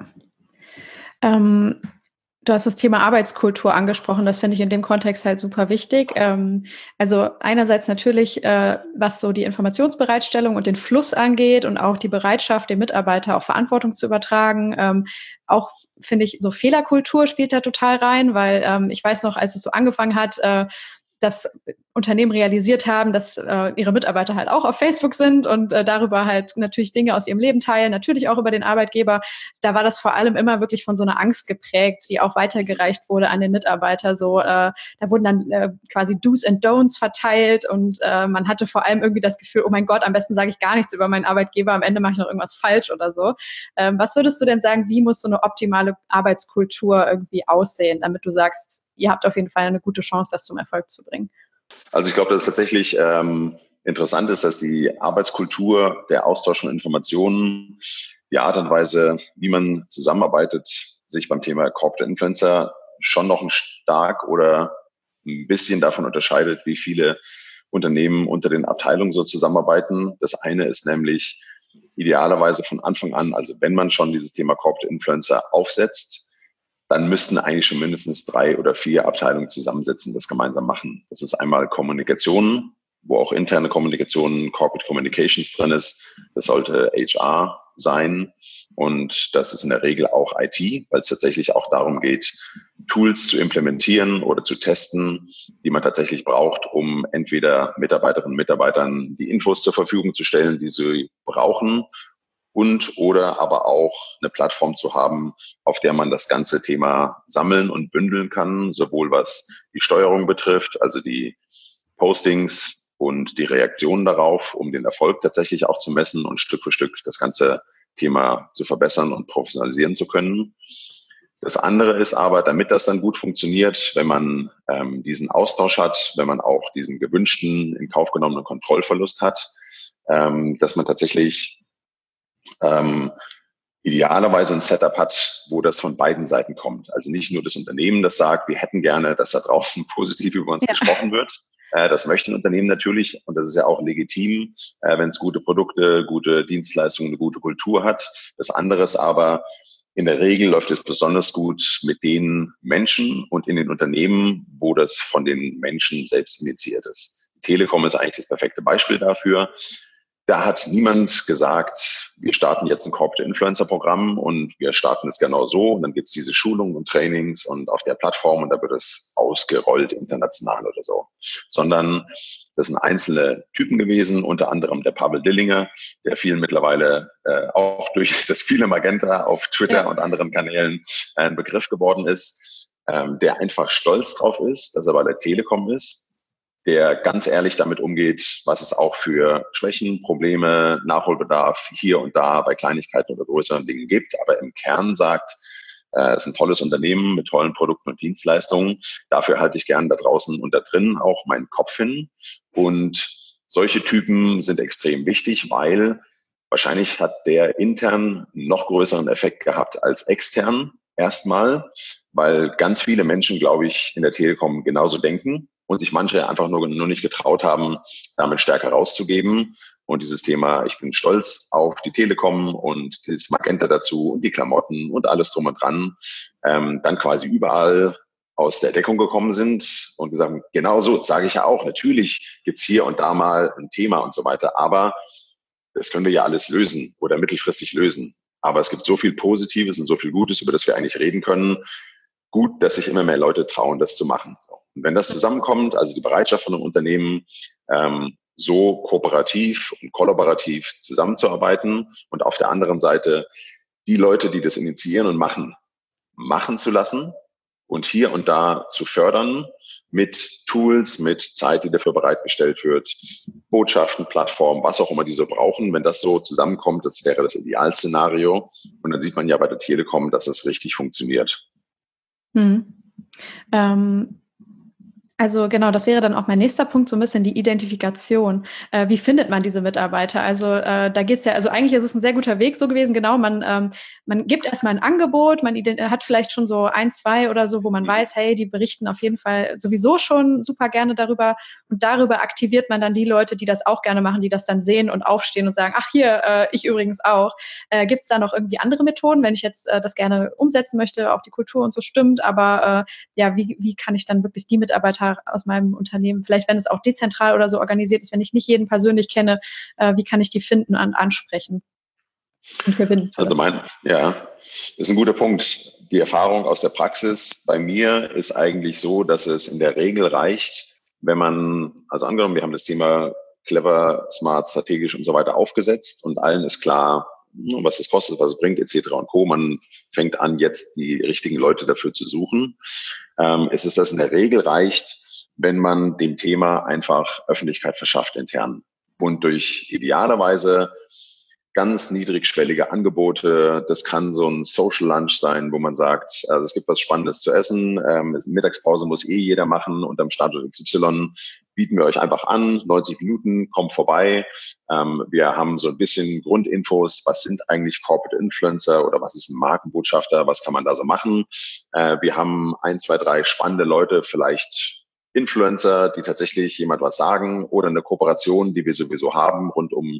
[SPEAKER 1] Ähm, du hast das Thema Arbeitskultur angesprochen. Das finde ich in dem Kontext halt super wichtig. Ähm, also einerseits natürlich, äh, was so die Informationsbereitstellung und den Fluss angeht und auch die Bereitschaft, dem Mitarbeiter auch Verantwortung zu übertragen. Ähm, auch finde ich, so Fehlerkultur spielt da total rein, weil ähm, ich weiß noch, als es so angefangen hat, äh, dass Unternehmen realisiert haben, dass äh, ihre Mitarbeiter halt auch auf Facebook sind und äh, darüber halt natürlich Dinge aus ihrem Leben teilen, natürlich auch über den Arbeitgeber. Da war das vor allem immer wirklich von so einer Angst geprägt, die auch weitergereicht wurde an den Mitarbeiter. So, äh, da wurden dann äh, quasi Do's and Don'ts verteilt und äh, man hatte vor allem irgendwie das Gefühl, oh mein Gott, am besten sage ich gar nichts über meinen Arbeitgeber, am Ende mache ich noch irgendwas falsch oder so. Ähm, was würdest du denn sagen, wie muss so eine optimale Arbeitskultur irgendwie aussehen, damit du sagst, ihr habt auf jeden Fall eine gute Chance, das zum Erfolg zu bringen?
[SPEAKER 2] Also ich glaube, dass es tatsächlich ähm, interessant ist, dass die Arbeitskultur, der Austausch von Informationen, die Art und Weise, wie man zusammenarbeitet, sich beim Thema Corporate Influencer schon noch ein stark oder ein bisschen davon unterscheidet, wie viele Unternehmen unter den Abteilungen so zusammenarbeiten. Das eine ist nämlich idealerweise von Anfang an, also wenn man schon dieses Thema Corporate Influencer aufsetzt, dann müssten eigentlich schon mindestens drei oder vier Abteilungen zusammensetzen, das gemeinsam machen. Das ist einmal Kommunikation, wo auch interne Kommunikation, Corporate Communications drin ist. Das sollte H R sein. Und das ist in der Regel auch I T, weil es tatsächlich auch darum geht, Tools zu implementieren oder zu testen, die man tatsächlich braucht, um entweder Mitarbeiterinnen und Mitarbeitern die Infos zur Verfügung zu stellen, die sie brauchen, und oder aber auch eine Plattform zu haben, auf der man das ganze Thema sammeln und bündeln kann, sowohl was die Steuerung betrifft, also die Postings und die Reaktionen darauf, um den Erfolg tatsächlich auch zu messen und Stück für Stück das ganze Thema zu verbessern und professionalisieren zu können. Das andere ist aber, damit das dann gut funktioniert, wenn man ähm, diesen Austausch hat, wenn man auch diesen gewünschten, in Kauf genommenen Kontrollverlust hat, ähm, dass man tatsächlich ähm, idealerweise ein Setup hat, wo das von beiden Seiten kommt. Also nicht nur das Unternehmen, das sagt, wir hätten gerne, dass da draußen positiv über uns ja. gesprochen wird. Äh, das möchte ein Unternehmen natürlich und das ist ja auch legitim, äh, wenn es gute Produkte, gute Dienstleistungen, eine gute Kultur hat. Das andere ist aber, in der Regel läuft es besonders gut mit den Menschen und in den Unternehmen, wo das von den Menschen selbst initiiert ist. Telekom ist eigentlich das perfekte Beispiel dafür. Da hat niemand gesagt, wir starten jetzt ein Corporate Influencer Programm und wir starten es genau so und dann gibt es diese Schulungen und Trainings und auf der Plattform und da wird es ausgerollt international oder so. Sondern das sind einzelne Typen gewesen, unter anderem der Pavel Dillinger, der vielen mittlerweile äh, auch durch das viele Magenta auf Twitter ja. und anderen Kanälen äh, ein Begriff geworden ist, ähm, der einfach stolz drauf ist, dass er bei der Telekom ist, der ganz ehrlich damit umgeht, was es auch für Schwächen, Probleme, Nachholbedarf hier und da bei Kleinigkeiten oder größeren Dingen gibt, aber im Kern sagt, äh, es ist ein tolles Unternehmen mit tollen Produkten und Dienstleistungen. Dafür halte ich gern da draußen und da drin auch meinen Kopf hin. Und solche Typen sind extrem wichtig, weil wahrscheinlich hat der intern noch größeren Effekt gehabt als extern erstmal, weil ganz viele Menschen, glaube ich, in der Telekom genauso denken und sich manche einfach nur, nur nicht getraut haben, damit stärker rauszugeben. Und dieses Thema, ich bin stolz auf die Telekom und das Magenta dazu und die Klamotten und alles drum und dran, ähm, dann quasi überall aus der Deckung gekommen sind und gesagt, genau so, sage ich ja auch, natürlich gibt's hier und da mal ein Thema und so weiter, aber das können wir ja alles lösen oder mittelfristig lösen. Aber es gibt so viel Positives und so viel Gutes, über das wir eigentlich reden können. Gut, dass sich immer mehr Leute trauen, das zu machen. Und wenn das zusammenkommt, also die Bereitschaft von einem Unternehmen, ähm, so kooperativ und kollaborativ zusammenzuarbeiten und auf der anderen Seite die Leute, die das initiieren und machen, machen zu lassen und hier und da zu fördern mit Tools, mit Zeit, die dafür bereitgestellt wird, Botschaften, Plattformen, was auch immer die so brauchen. Wenn das so zusammenkommt, das wäre das Idealszenario. Und dann sieht man ja bei der Telekom, dass das richtig funktioniert.
[SPEAKER 1] Hm. Ähm, also genau, das wäre dann auch mein nächster Punkt, so ein bisschen die Identifikation. Äh, wie findet man diese Mitarbeiter? Also äh, da geht's ja, also eigentlich ist es ein sehr guter Weg so gewesen, genau, man, ähm, man gibt erstmal ein Angebot, man ident- hat vielleicht schon so ein, zwei oder so, wo man weiß, hey, die berichten auf jeden Fall sowieso schon super gerne darüber und darüber aktiviert man dann die Leute, die das auch gerne machen, die das dann sehen und aufstehen und sagen, ach hier, äh, ich übrigens auch. Äh, gibt's da noch irgendwie andere Methoden, wenn ich jetzt äh, das gerne umsetzen möchte, auch die Kultur und so stimmt, aber äh, ja, wie, wie kann ich dann wirklich die Mitarbeiter aus meinem Unternehmen, vielleicht wenn es auch dezentral oder so organisiert ist, wenn ich nicht jeden persönlich kenne, äh, wie kann ich die finden und ansprechen und gewinnen?
[SPEAKER 2] Also mein, ja, ist ein guter Punkt. Die Erfahrung aus der Praxis bei mir ist eigentlich so, dass es in der Regel reicht, wenn man, also angenommen, wir haben das Thema clever, smart, strategisch und so weiter aufgesetzt und allen ist klar, was es kostet, was es bringt, et cetera und Co. Man fängt an, jetzt die richtigen Leute dafür zu suchen. Ähm, es ist, dass in der Regel reicht, wenn man dem Thema einfach Öffentlichkeit verschafft intern und durch idealerweise ganz niedrigschwellige Angebote. Das kann so ein Social Lunch sein, wo man sagt, also es gibt was Spannendes zu essen, ähm, Mittagspause muss eh jeder machen und am Standort X Y bieten wir euch einfach an, neunzig Minuten, kommt vorbei. Ähm, wir haben so ein bisschen Grundinfos, was sind eigentlich Corporate Influencer oder was ist ein Markenbotschafter, was kann man da so machen. Äh, wir haben ein, zwei, drei spannende Leute, vielleicht Influencer, die tatsächlich jemand was sagen oder eine Kooperation, die wir sowieso haben rund um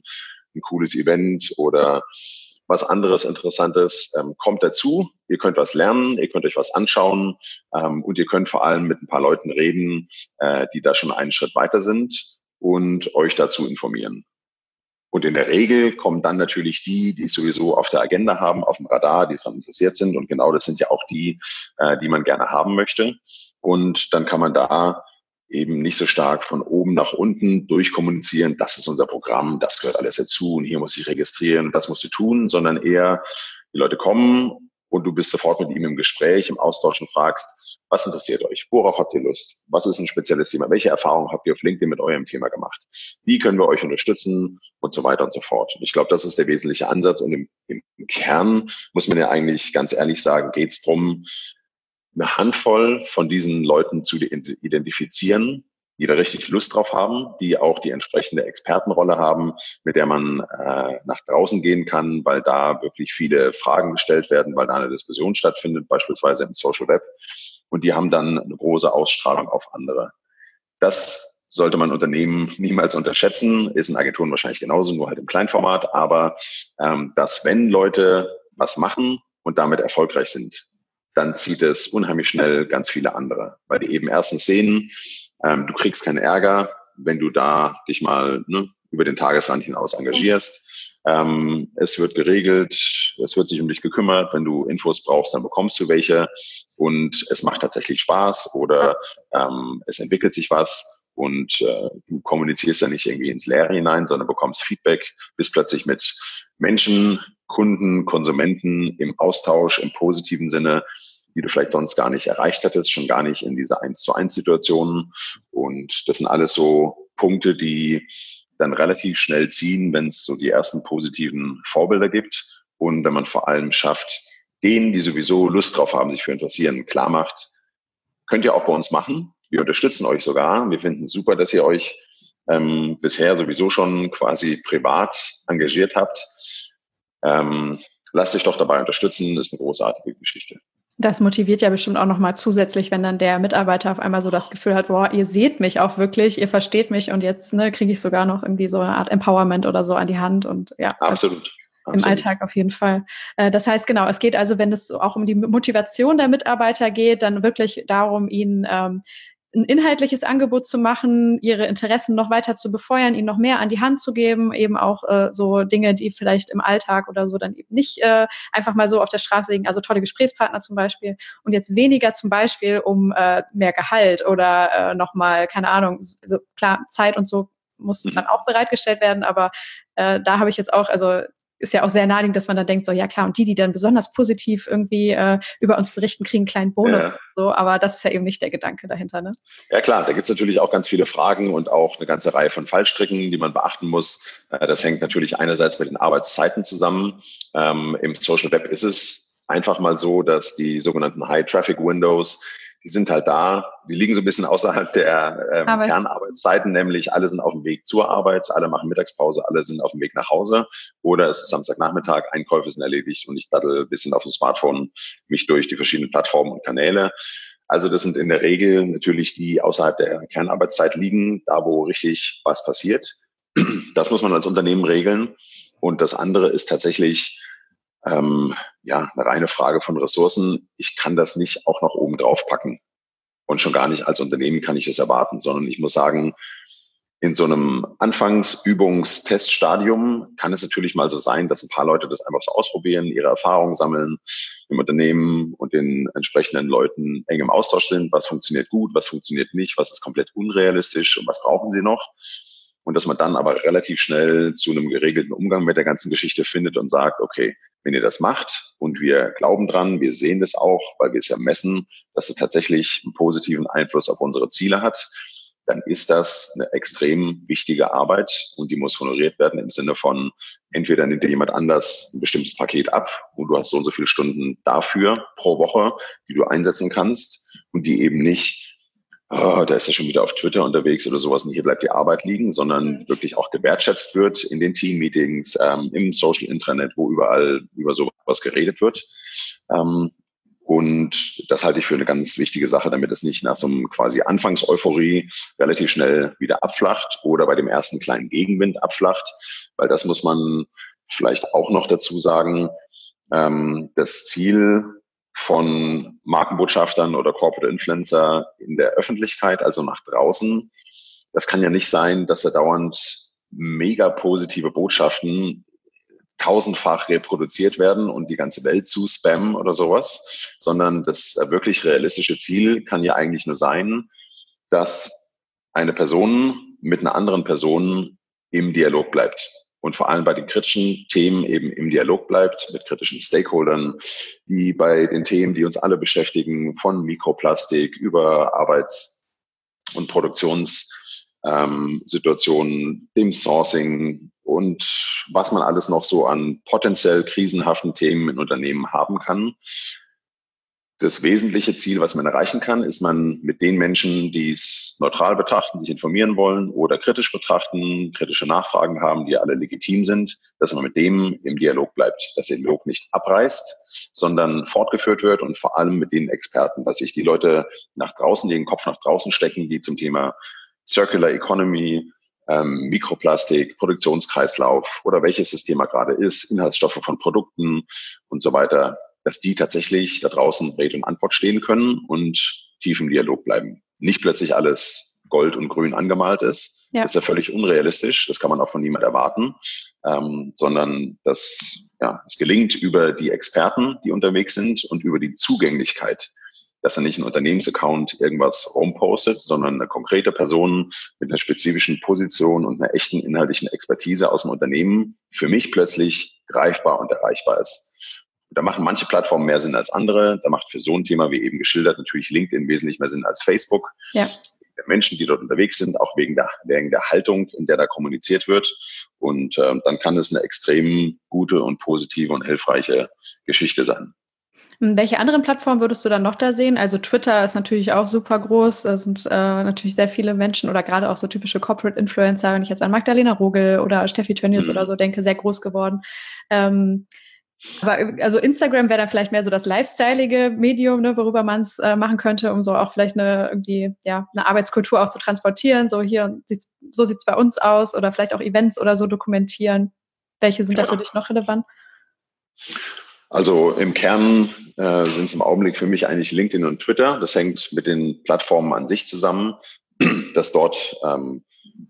[SPEAKER 2] ein cooles Event oder was anderes Interessantes, ähm, kommt dazu. Ihr könnt was lernen, ihr könnt euch was anschauen ähm, und ihr könnt vor allem mit ein paar Leuten reden, äh, die da schon einen Schritt weiter sind und euch dazu informieren. Und in der Regel kommen dann natürlich die, die es sowieso auf der Agenda haben, auf dem Radar, die daran interessiert sind. Und genau das sind ja auch die, äh, die man gerne haben möchte. Und dann kann man da eben nicht so stark von oben nach unten durchkommunizieren, das ist unser Programm, das gehört alles dazu und hier muss ich registrieren, das musst du tun, sondern eher die Leute kommen und du bist sofort mit ihm im Gespräch, im Austausch und fragst, was interessiert euch? Worauf habt ihr Lust? Was ist ein spezielles Thema? Welche Erfahrungen habt ihr auf LinkedIn mit eurem Thema gemacht? Wie können wir euch unterstützen? Und so weiter und so fort. Ich glaube, das ist der wesentliche Ansatz. Und im, im Kern muss man ja eigentlich ganz ehrlich sagen, geht es darum, eine Handvoll von diesen Leuten zu identifizieren, die da richtig Lust drauf haben, die auch die entsprechende Expertenrolle haben, mit der man äh, nach draußen gehen kann, weil da wirklich viele Fragen gestellt werden, weil da eine Diskussion stattfindet, beispielsweise im Social Web. Und die haben dann eine große Ausstrahlung auf andere. Das sollte man Unternehmen niemals unterschätzen, ist in Agenturen wahrscheinlich genauso, nur halt im Kleinformat, aber ähm, dass wenn Leute was machen und damit erfolgreich sind, dann zieht es unheimlich schnell ganz viele andere, weil die eben erstens sehen, ähm, du kriegst keinen Ärger, wenn du da dich mal ne, über den Tagesrand hinaus engagierst. Ähm, es wird geregelt, es wird sich um dich gekümmert. Wenn du Infos brauchst, dann bekommst du welche und es macht tatsächlich Spaß oder ähm, es entwickelt sich was und äh, du kommunizierst ja nicht irgendwie ins Leere hinein, sondern bekommst Feedback, bist plötzlich mit Menschen, Kunden, Konsumenten im Austausch im positiven Sinne, die du vielleicht sonst gar nicht erreicht hättest, schon gar nicht in diese eins zu eins Situationen. Und das sind alles so Punkte, die dann relativ schnell ziehen, wenn es so die ersten positiven Vorbilder gibt. Und wenn man vor allem schafft, denen, die sowieso Lust drauf haben, sich für interessieren, klar macht, könnt ihr auch bei uns machen. Wir unterstützen euch sogar. Wir finden es super, dass ihr euch ähm, bisher sowieso schon quasi privat engagiert habt. Ähm, lasst euch doch dabei unterstützen, ist eine großartige Geschichte.
[SPEAKER 1] Das motiviert ja bestimmt auch nochmal zusätzlich, wenn dann der Mitarbeiter auf einmal so das Gefühl hat, boah, ihr seht mich auch wirklich, ihr versteht mich und jetzt ne, kriege ich sogar noch irgendwie so eine Art Empowerment oder so an die Hand und ja.
[SPEAKER 2] Absolut.
[SPEAKER 1] Im Absolut. Alltag auf jeden Fall. Das heißt, genau, es geht also, wenn es auch um die Motivation der Mitarbeiter geht, dann wirklich darum, ihnen ähm, ein inhaltliches Angebot zu machen, ihre Interessen noch weiter zu befeuern, ihnen noch mehr an die Hand zu geben, eben auch äh, so Dinge, die vielleicht im Alltag oder so dann eben nicht äh, einfach mal so auf der Straße liegen, also tolle Gesprächspartner zum Beispiel und jetzt weniger zum Beispiel um äh, mehr Gehalt oder äh, nochmal, keine Ahnung, so, klar, Zeit und so muss mhm. dann auch bereitgestellt werden, aber äh, da habe ich jetzt auch, also ist ja auch sehr naheliegend, dass man dann denkt, so ja klar, und die, die dann besonders positiv irgendwie äh, über uns berichten, kriegen einen kleinen Bonus. Ja. So, aber das ist ja eben nicht der Gedanke dahinter, ne?
[SPEAKER 2] Ja klar, da gibt's natürlich auch ganz viele Fragen und auch eine ganze Reihe von Fallstricken, die man beachten muss. Äh, das hängt natürlich einerseits mit den Arbeitszeiten zusammen. Ähm, im Social Web ist es einfach mal so, dass die sogenannten High-Traffic-Windows, die sind halt da, die liegen so ein bisschen außerhalb der ähm, Kernarbeitszeiten, nämlich alle sind auf dem Weg zur Arbeit, alle machen Mittagspause, alle sind auf dem Weg nach Hause oder es ist Samstagnachmittag, Einkäufe sind erledigt und ich daddel ein bisschen auf dem Smartphone mich durch die verschiedenen Plattformen und Kanäle. Also das sind in der Regel natürlich die, die außerhalb der Kernarbeitszeit liegen, da wo richtig was passiert. Das muss man als Unternehmen regeln und das andere ist tatsächlich Ähm, ja, eine reine Frage von Ressourcen. Ich kann das nicht auch noch oben drauf packen. Und schon gar nicht als Unternehmen kann ich es erwarten, sondern ich muss sagen, in so einem Anfangsübungsteststadium kann es natürlich mal so sein, dass ein paar Leute das einfach so ausprobieren, ihre Erfahrungen sammeln im Unternehmen und den entsprechenden Leuten eng im Austausch sind. Was funktioniert gut, was funktioniert nicht, was ist komplett unrealistisch und was brauchen sie noch? Und dass man dann aber relativ schnell zu einem geregelten Umgang mit der ganzen Geschichte findet und sagt, okay, wenn ihr das macht und wir glauben dran, wir sehen das auch, weil wir es ja messen, dass es tatsächlich einen positiven Einfluss auf unsere Ziele hat, dann ist das eine extrem wichtige Arbeit und die muss honoriert werden im Sinne von, entweder nimmt dir jemand anders ein bestimmtes Paket ab und du hast so und so viele Stunden dafür pro Woche, die du einsetzen kannst und die eben nicht oh, da ist er schon wieder auf Twitter unterwegs oder sowas und hier bleibt die Arbeit liegen, sondern wirklich auch gewertschätzt wird in den Team-Meetings, ähm, im Social Intranet, wo überall über sowas geredet wird. Ähm, Und das halte ich für eine ganz wichtige Sache, damit es nicht nach so einem quasi Anfangseuphorie relativ schnell wieder abflacht oder bei dem ersten kleinen Gegenwind abflacht, weil das muss man vielleicht auch noch dazu sagen. Ähm, das Ziel von Markenbotschaftern oder Corporate Influencer in der Öffentlichkeit, also nach draußen, das kann ja nicht sein, dass er dauernd mega positive Botschaften tausendfach reproduziert werden und die ganze Welt zu spammen oder sowas, sondern das wirklich realistische Ziel kann ja eigentlich nur sein, dass eine Person mit einer anderen Person im Dialog bleibt und vor allem bei den kritischen Themen eben im Dialog bleibt mit kritischen Stakeholdern, die bei den Themen, die uns alle beschäftigen, von Mikroplastik über Arbeits- und Produktionssituationen, dem Sourcing und was man alles noch so an potenziell krisenhaften Themen in Unternehmen haben kann. Das wesentliche Ziel, was man erreichen kann, ist man mit den Menschen, die es neutral betrachten, sich informieren wollen oder kritisch betrachten, kritische Nachfragen haben, die alle legitim sind, dass man mit dem im Dialog bleibt, dass der Dialog nicht abreißt, sondern fortgeführt wird und vor allem mit den Experten, dass sich die Leute nach draußen, die den Kopf nach draußen stecken, die zum Thema Circular Economy, ähm, Mikroplastik, Produktionskreislauf oder welches das Thema gerade ist, Inhaltsstoffe von Produkten und so weiter, dass die tatsächlich da draußen Rede und Antwort stehen können und tief im Dialog bleiben. Nicht plötzlich alles gold und grün angemalt ist. Ja. Das ist ja völlig unrealistisch. Das kann man auch von niemand erwarten, ähm, sondern dass ja, es gelingt über die Experten, die unterwegs sind und über die Zugänglichkeit, dass er nicht ein Unternehmensaccount irgendwas rumpostet, sondern eine konkrete Person mit einer spezifischen Position und einer echten inhaltlichen Expertise aus dem Unternehmen für mich plötzlich greifbar und erreichbar ist. Da machen manche Plattformen mehr Sinn als andere. Da macht für so ein Thema, wie eben geschildert, natürlich LinkedIn wesentlich mehr Sinn als Facebook. Ja. Der Menschen, die dort unterwegs sind, auch wegen der, wegen der Haltung, in der da kommuniziert wird. Und äh, dann kann es eine extrem gute und positive und hilfreiche Geschichte sein.
[SPEAKER 1] Welche anderen Plattformen würdest du dann noch da sehen? Also Twitter ist natürlich auch super groß. Da sind äh, natürlich sehr viele Menschen oder gerade auch so typische Corporate Influencer, wenn ich jetzt an Magdalena Rogel oder Steffi Tönnies mhm. oder so denke, sehr groß geworden. Ähm, Aber also Instagram wäre dann vielleicht mehr so das lifestyleige Medium, ne, worüber man es äh, machen könnte, um so auch vielleicht eine irgendwie ja eine Arbeitskultur auch zu transportieren. So hier sieht's, so sieht's bei uns aus oder vielleicht auch Events oder so dokumentieren. Welche sind ja. da für dich noch relevant?
[SPEAKER 2] Also im Kern äh, sind es im Augenblick für mich eigentlich LinkedIn und Twitter. Das hängt mit den Plattformen an sich zusammen, dass dort ähm,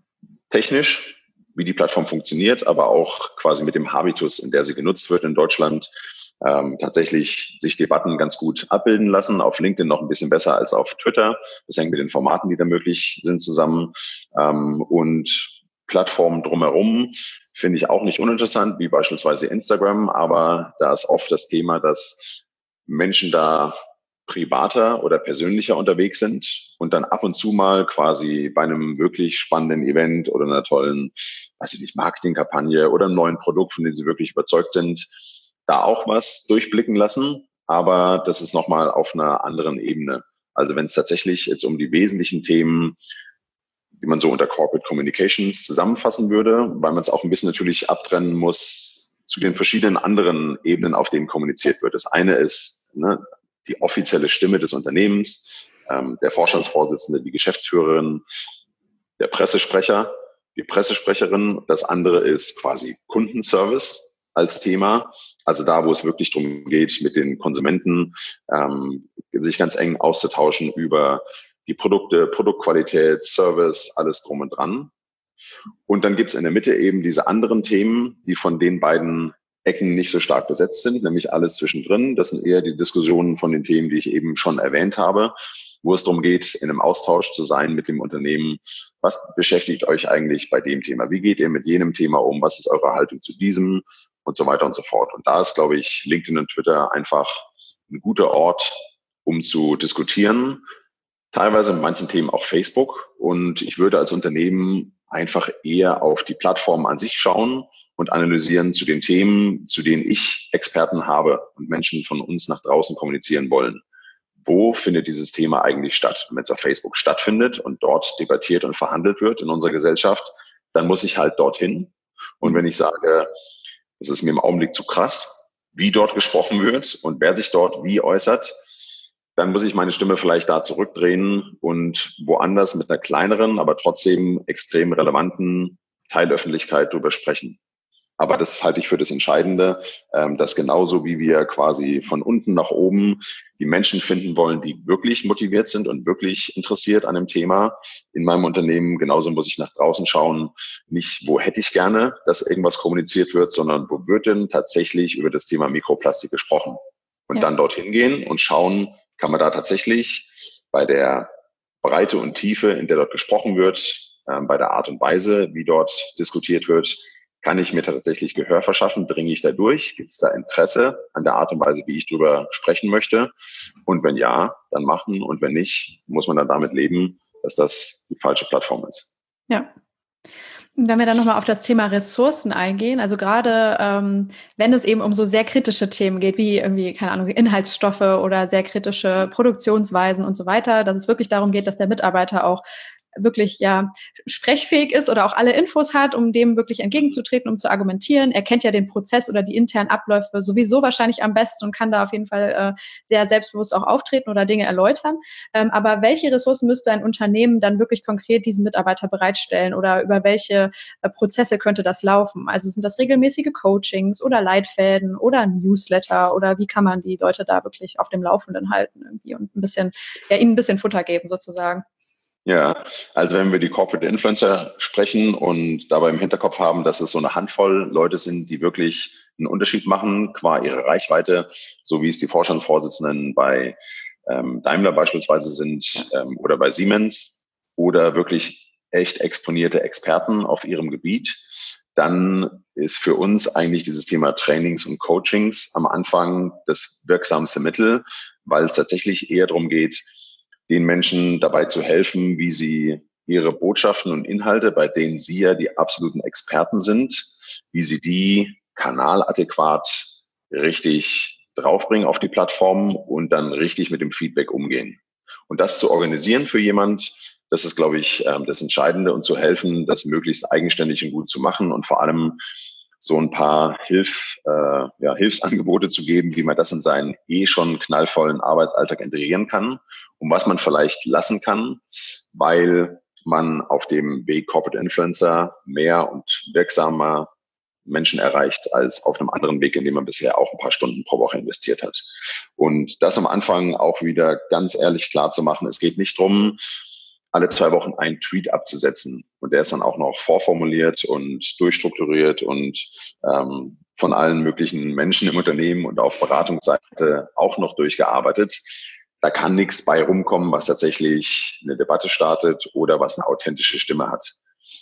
[SPEAKER 2] technisch wie die Plattform funktioniert, aber auch quasi mit dem Habitus, in der sie genutzt wird in Deutschland, ähm, tatsächlich sich Debatten ganz gut abbilden lassen. Auf LinkedIn noch ein bisschen besser als auf Twitter. Das hängt mit den Formaten, die da möglich sind, zusammen. Ähm, und Plattformen drumherum finde ich auch nicht uninteressant, wie beispielsweise Instagram, aber da ist oft das Thema, dass Menschen da privater oder persönlicher unterwegs sind und dann ab und zu mal quasi bei einem wirklich spannenden Event oder einer tollen, weiß ich nicht, Marketingkampagne oder einem neuen Produkt, von dem sie wirklich überzeugt sind, da auch was durchblicken lassen. Aber das ist nochmal auf einer anderen Ebene. Also wenn es tatsächlich jetzt um die wesentlichen Themen, die man so unter Corporate Communications zusammenfassen würde, weil man es auch ein bisschen natürlich abtrennen muss zu den verschiedenen anderen Ebenen, auf denen kommuniziert wird. Das eine ist, ne, die offizielle Stimme des Unternehmens, ähm, der Vorstandsvorsitzende, die Geschäftsführerin, der Pressesprecher, die Pressesprecherin. Das andere ist quasi Kundenservice als Thema. Also da, wo es wirklich darum geht, mit den Konsumenten ähm, sich ganz eng auszutauschen über die Produkte, Produktqualität, Service, alles drum und dran. Und dann gibt's in der Mitte eben diese anderen Themen, die von den beiden Ecken nicht so stark besetzt sind, nämlich alles zwischendrin. Das sind eher die Diskussionen von den Themen, die ich eben schon erwähnt habe, wo es darum geht, in einem Austausch zu sein mit dem Unternehmen. Was beschäftigt euch eigentlich bei dem Thema? Wie geht ihr mit jenem Thema um? Was ist eure Haltung zu diesem? Und so weiter und so fort. Und da ist, glaube ich, LinkedIn und Twitter einfach ein guter Ort, um zu diskutieren. Teilweise mit manchen Themen auch Facebook. Und ich würde als Unternehmen einfach eher auf die Plattform an sich schauen und analysieren zu den Themen, zu denen ich Experten habe und Menschen von uns nach draußen kommunizieren wollen. Wo findet dieses Thema eigentlich statt? Wenn es auf Facebook stattfindet und dort debattiert und verhandelt wird in unserer Gesellschaft, dann muss ich halt dorthin. Und wenn ich sage, das ist mir im Augenblick zu krass, wie dort gesprochen wird und wer sich dort wie äußert, dann muss ich meine Stimme vielleicht da zurückdrehen und woanders mit einer kleineren, aber trotzdem extrem relevanten Teilöffentlichkeit drüber sprechen. Aber das halte ich für das Entscheidende, dass genauso wie wir quasi von unten nach oben die Menschen finden wollen, die wirklich motiviert sind und wirklich interessiert an dem Thema in meinem Unternehmen, genauso muss ich nach draußen schauen, nicht wo hätte ich gerne, dass irgendwas kommuniziert wird, sondern wo wird denn tatsächlich über das Thema Mikroplastik gesprochen? Und ja. dann dorthin gehen und schauen, kann man da tatsächlich bei der Breite und Tiefe, in der dort gesprochen wird, bei der Art und Weise, wie dort diskutiert wird, kann ich mir tatsächlich Gehör verschaffen? Dringe ich da durch? Gibt es da Interesse an der Art und Weise, wie ich drüber sprechen möchte? Und wenn ja, dann machen. Und wenn nicht, muss man dann damit leben, dass das die falsche Plattform ist.
[SPEAKER 1] Ja. Wenn wir dann nochmal auf das Thema Ressourcen eingehen, also gerade ähm, wenn es eben um so sehr kritische Themen geht, wie irgendwie, keine Ahnung, Inhaltsstoffe oder sehr kritische Produktionsweisen und so weiter, dass es wirklich darum geht, dass der Mitarbeiter auch wirklich ja sprechfähig ist oder auch alle Infos hat, um dem wirklich entgegenzutreten, um zu argumentieren. Er kennt ja den Prozess oder die internen Abläufe sowieso wahrscheinlich am besten und kann da auf jeden Fall äh, sehr selbstbewusst auch auftreten oder Dinge erläutern. Ähm, aber welche Ressourcen müsste ein Unternehmen dann wirklich konkret diesen Mitarbeiter bereitstellen oder über welche äh, Prozesse könnte das laufen? Also sind das regelmäßige Coachings oder Leitfäden oder Newsletter oder wie kann man die Leute da wirklich auf dem Laufenden halten irgendwie und ein bisschen, ja, ihnen ein bisschen Futter geben sozusagen?
[SPEAKER 2] Ja, also wenn wir die Corporate Influencer sprechen und dabei im Hinterkopf haben, dass es so eine Handvoll Leute sind, die wirklich einen Unterschied machen, qua ihrer Reichweite, so wie es die Vorstandsvorsitzenden bei ähm, Daimler beispielsweise sind ähm, oder bei Siemens oder wirklich echt exponierte Experten auf ihrem Gebiet, dann ist für uns eigentlich dieses Thema Trainings und Coachings am Anfang das wirksamste Mittel, weil es tatsächlich eher darum geht, den Menschen dabei zu helfen, wie sie ihre Botschaften und Inhalte, bei denen sie ja die absoluten Experten sind, wie sie die kanaladäquat richtig draufbringen auf die Plattform und dann richtig mit dem Feedback umgehen. Und das zu organisieren für jemand, das ist, glaube ich, das Entscheidende und zu helfen, das möglichst eigenständig und gut zu machen und vor allem so ein paar Hilf, äh, ja, Hilfsangebote zu geben, wie man das in seinen eh schon knallvollen Arbeitsalltag integrieren kann und was man vielleicht lassen kann, weil man auf dem Weg Corporate Influencer mehr und wirksamer Menschen erreicht als auf einem anderen Weg, in dem man bisher auch ein paar Stunden pro Woche investiert hat. Und das am Anfang auch wieder ganz ehrlich klar zu machen, es geht nicht drum, alle zwei Wochen einen Tweet abzusetzen. Und der ist dann auch noch vorformuliert und durchstrukturiert und ähm, von allen möglichen Menschen im Unternehmen und auf Beratungsseite auch noch durchgearbeitet. Da kann nichts bei rumkommen, was tatsächlich eine Debatte startet oder was eine authentische Stimme hat.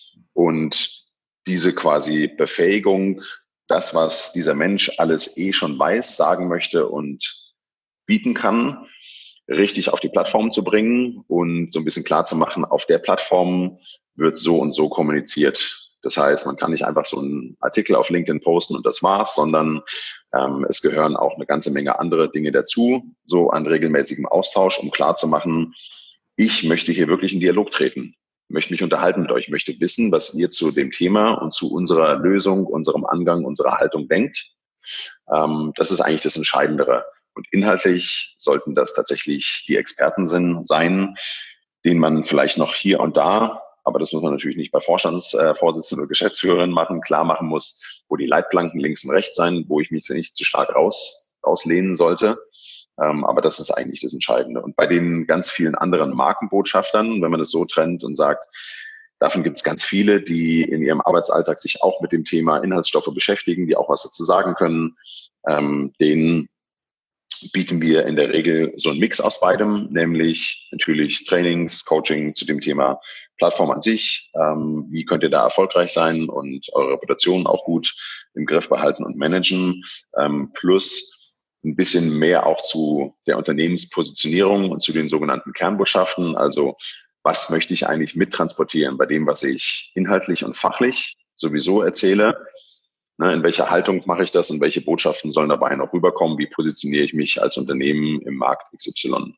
[SPEAKER 2] Und diese quasi Befähigung, das, was dieser Mensch alles eh schon weiß, sagen möchte und bieten kann, richtig auf die Plattform zu bringen und so ein bisschen klar zu machen, auf der Plattform wird so und so kommuniziert. Das heißt, man kann nicht einfach so einen Artikel auf LinkedIn posten und das war's, sondern ähm, es gehören auch eine ganze Menge andere Dinge dazu, so an regelmäßigem Austausch, um klar zu machen, ich möchte hier wirklich in Dialog treten, möchte mich unterhalten mit euch, möchte wissen, was ihr zu dem Thema und zu unserer Lösung, unserem Angang, unserer Haltung denkt. Ähm, das ist eigentlich das Entscheidendere. Und inhaltlich sollten das tatsächlich die Experten sein, denen man vielleicht noch hier und da, aber das muss man natürlich nicht bei Vorstandsvorsitzenden oder Geschäftsführerinnen machen, klar machen muss, wo die Leitplanken links und rechts sein, wo ich mich nicht zu stark raus, rauslehnen sollte. Ähm, aber das ist eigentlich das Entscheidende. Und bei den ganz vielen anderen Markenbotschaftern, wenn man es so trennt und sagt, davon gibt es ganz viele, die in ihrem Arbeitsalltag sich auch mit dem Thema Inhaltsstoffe beschäftigen, die auch was dazu sagen können, ähm, denen bieten wir in der Regel so einen Mix aus beidem, nämlich natürlich Trainings, Coaching zu dem Thema Plattform an sich. Ähm, wie könnt ihr da erfolgreich sein und eure Reputation auch gut im Griff behalten und managen? Ähm, plus ein bisschen mehr auch zu der Unternehmenspositionierung und zu den sogenannten Kernbotschaften. Also was möchte ich eigentlich mittransportieren bei dem, was ich inhaltlich und fachlich sowieso erzähle? In welcher Haltung mache ich das und welche Botschaften sollen dabei noch rüberkommen? Wie positioniere ich mich als Unternehmen im Markt X Y?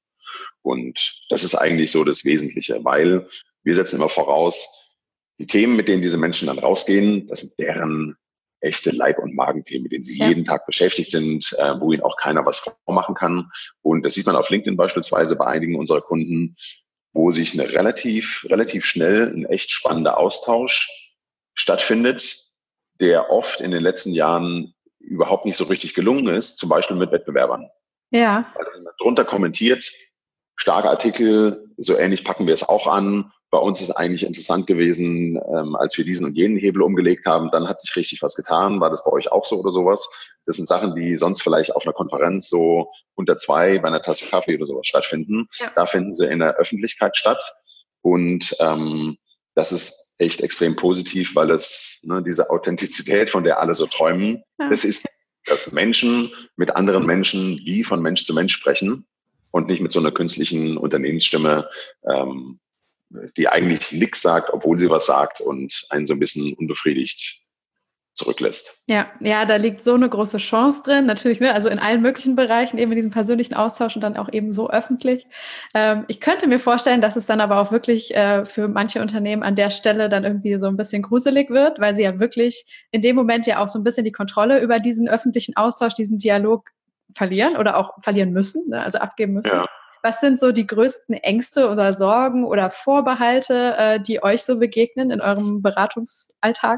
[SPEAKER 2] Und das ist eigentlich so das Wesentliche, weil wir setzen immer voraus, die Themen, mit denen diese Menschen dann rausgehen, das sind deren echte Leib- und Magenthemen, mit denen sie
[SPEAKER 1] ja.
[SPEAKER 2] jeden Tag beschäftigt sind, äh, wo ihnen auch keiner was vormachen kann. Und das sieht man auf LinkedIn beispielsweise bei einigen unserer Kunden, wo sich eine relativ, relativ schnell ein echt spannender Austausch stattfindet, der oft in den letzten Jahren überhaupt nicht so richtig gelungen ist, zum Beispiel mit Wettbewerbern.
[SPEAKER 1] Ja.
[SPEAKER 2] Weil jemand drunter kommentiert, starker Artikel, so ähnlich packen wir es auch an. Bei uns ist eigentlich interessant gewesen, ähm, als wir diesen und jenen Hebel umgelegt haben, dann hat sich richtig was getan. War das bei euch auch so oder sowas? Das sind Sachen, die sonst vielleicht auf einer Konferenz so unter zwei bei einer Tasse Kaffee oder sowas stattfinden. Ja. Da finden sie in der Öffentlichkeit statt. Und ähm, das ist echt extrem positiv, weil es ne, diese Authentizität, von der alle so träumen, ja. das ist, dass Menschen mit anderen Menschen wie von Mensch zu Mensch sprechen und nicht mit so einer künstlichen Unternehmensstimme, ähm, die eigentlich nichts sagt, obwohl sie was sagt und einen so ein bisschen unbefriedigt zurücklässt.
[SPEAKER 1] Ja, ja, da liegt so eine große Chance drin, natürlich, ne, also in allen möglichen Bereichen, eben in diesem persönlichen Austausch und dann auch eben so öffentlich. Ähm, ich könnte mir vorstellen, dass es dann aber auch wirklich äh, für manche Unternehmen an der Stelle dann irgendwie so ein bisschen gruselig wird, weil sie ja wirklich in dem Moment ja auch so ein bisschen die Kontrolle über diesen öffentlichen Austausch, diesen Dialog verlieren oder auch verlieren müssen, ne, also abgeben müssen. Ja. Was sind so die größten Ängste oder Sorgen oder Vorbehalte, äh, die euch so begegnen in eurem Beratungsalltag?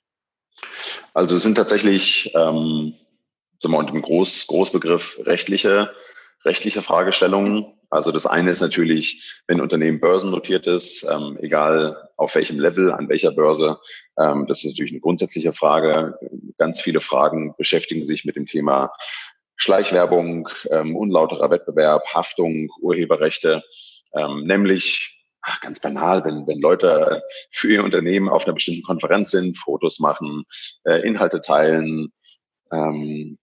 [SPEAKER 2] Also es sind tatsächlich, ähm, sagen wir mal, unter dem Groß, Großbegriff rechtliche, rechtliche Fragestellungen. Also das eine ist natürlich, wenn ein Unternehmen börsennotiert ist, ähm, egal auf welchem Level, an welcher Börse, ähm, das ist natürlich eine grundsätzliche Frage. Ganz viele Fragen beschäftigen sich mit dem Thema Schleichwerbung, ähm, unlauterer Wettbewerb, Haftung, Urheberrechte, ähm, nämlich ach, ganz banal, wenn, wenn Leute für ihr Unternehmen auf einer bestimmten Konferenz sind, Fotos machen, äh, Inhalte teilen, ähm,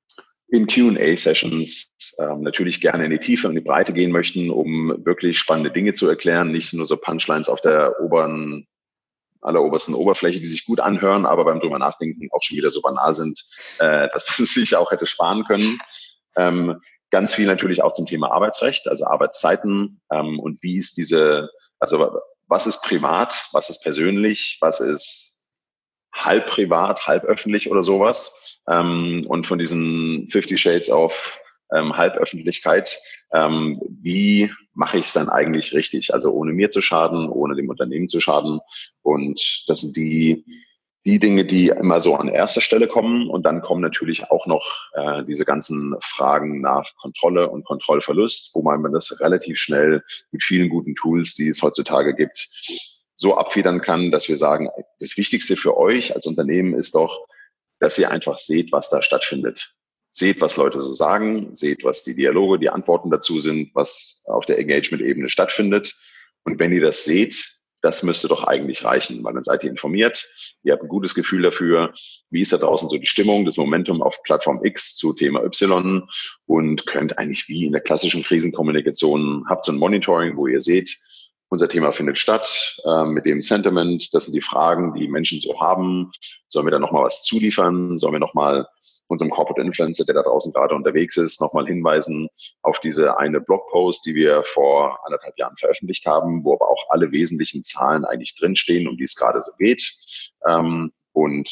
[SPEAKER 2] in Q und A-Sessions ähm, natürlich gerne in die Tiefe und die Breite gehen möchten, um wirklich spannende Dinge zu erklären, nicht nur so Punchlines auf der oberen allerobersten Oberfläche, die sich gut anhören, aber beim drüber nachdenken auch schon wieder so banal sind, äh, dass man sich auch hätte sparen können. Ähm, ganz viel natürlich auch zum Thema Arbeitsrecht, also Arbeitszeiten ähm, und wie ist diese, also was ist privat, was ist persönlich, was ist halb privat, halb öffentlich oder sowas. Ähm, und von diesen Fifty Shades of ähm, Halböffentlichkeit, ähm, wie mache ich es dann eigentlich richtig? Also ohne mir zu schaden, ohne dem Unternehmen zu schaden. Und das sind die, die Dinge, die immer so an erster Stelle kommen. Und dann kommen natürlich auch noch äh, diese ganzen Fragen nach Kontrolle und Kontrollverlust, wo man das relativ schnell mit vielen guten Tools, die es heutzutage gibt, so abfedern kann, dass wir sagen, das Wichtigste für euch als Unternehmen ist doch, dass ihr einfach seht, was da stattfindet. Seht, was Leute so sagen, seht, was die Dialoge, die Antworten dazu sind, was auf der Engagement-Ebene stattfindet. Und wenn ihr das seht, das müsste doch eigentlich reichen, weil dann seid ihr informiert, ihr habt ein gutes Gefühl dafür, wie ist da draußen so die Stimmung, das Momentum auf Plattform X zu Thema Y und könnt eigentlich wie in der klassischen Krisenkommunikation, habt so ein Monitoring, wo ihr seht, unser Thema findet statt, äh, mit dem Sentiment, das sind die Fragen, die Menschen so haben. Sollen wir da nochmal was zuliefern? Sollen wir nochmal unserem Corporate Influencer, der da draußen gerade unterwegs ist, nochmal hinweisen auf diese eine Blogpost, die wir vor anderthalb Jahren veröffentlicht haben, wo aber auch alle wesentlichen Zahlen eigentlich drinstehen, um die es gerade so geht. Ähm, und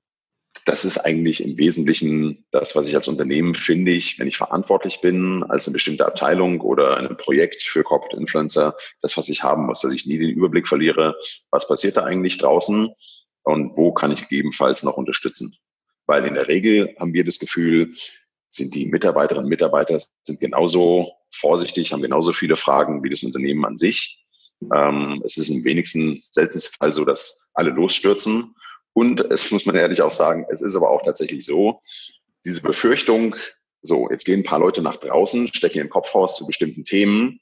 [SPEAKER 2] das ist eigentlich im Wesentlichen das, was ich als Unternehmen finde ich, wenn ich verantwortlich bin, als eine bestimmte Abteilung oder ein Projekt für Corporate Influencer, das, was ich haben muss, dass ich nie den Überblick verliere, was passiert da eigentlich draußen und wo kann ich gegebenenfalls noch unterstützen. Weil in der Regel haben wir das Gefühl, sind die Mitarbeiterinnen und Mitarbeiter sind genauso vorsichtig, haben genauso viele Fragen wie das Unternehmen an sich. Ähm, es ist im wenigsten, seltensten Fall so, dass alle losstürzen. Und es muss man ehrlich auch sagen, es ist aber auch tatsächlich so, diese Befürchtung, so, jetzt gehen ein paar Leute nach draußen, stecken ihren Kopf raus zu bestimmten Themen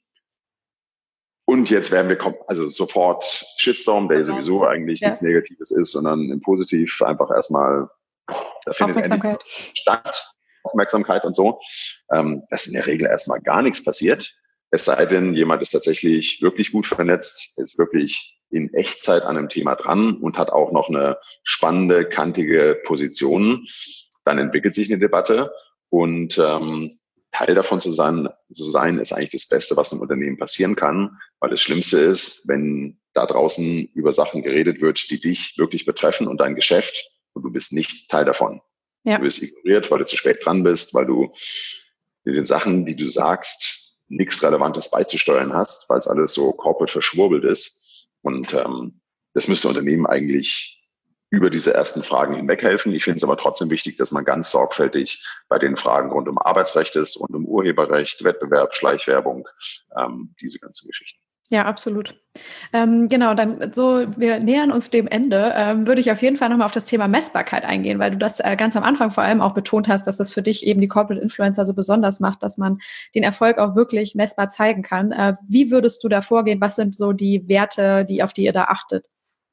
[SPEAKER 2] und jetzt werden wir, also sofort Shitstorm, der sowieso eigentlich ja. nichts Negatives ist, sondern im Positiv einfach erstmal, da findet
[SPEAKER 1] Aufmerksamkeit
[SPEAKER 2] statt, Aufmerksamkeit und so, ähm, dass in der Regel erstmal gar nichts passiert. Es sei denn, jemand ist tatsächlich wirklich gut vernetzt, ist wirklich in Echtzeit an einem Thema dran und hat auch noch eine spannende, kantige Position. Dann entwickelt sich eine Debatte und ähm, Teil davon zu sein, zu sein, ist eigentlich das Beste, was im Unternehmen passieren kann, weil das Schlimmste ist, wenn da draußen über Sachen geredet wird, die dich wirklich betreffen und dein Geschäft und du bist nicht Teil davon.
[SPEAKER 1] Ja.
[SPEAKER 2] Du wirst ignoriert, weil du zu spät dran bist, weil du mit den Sachen, die du sagst, nichts Relevantes beizusteuern hast, weil es alles so corporate verschwurbelt ist. Und ähm, das müsste Unternehmen eigentlich über diese ersten Fragen hinweg helfen. Ich finde es aber trotzdem wichtig, dass man ganz sorgfältig bei den Fragen rund um Arbeitsrecht ist, rund um Urheberrecht, Wettbewerb, Schleichwerbung, ähm, diese ganzen Geschichten.
[SPEAKER 1] Ja, absolut. Ähm, genau, dann so, wir nähern uns dem Ende, ähm, würde ich auf jeden Fall nochmal auf das Thema Messbarkeit eingehen, weil du das äh, ganz am Anfang vor allem auch betont hast, dass das für dich eben die Corporate Influencer so besonders macht, dass man den Erfolg auch wirklich messbar zeigen kann. Äh, wie würdest du da vorgehen? Was sind so die Werte, die, auf die ihr da achtet?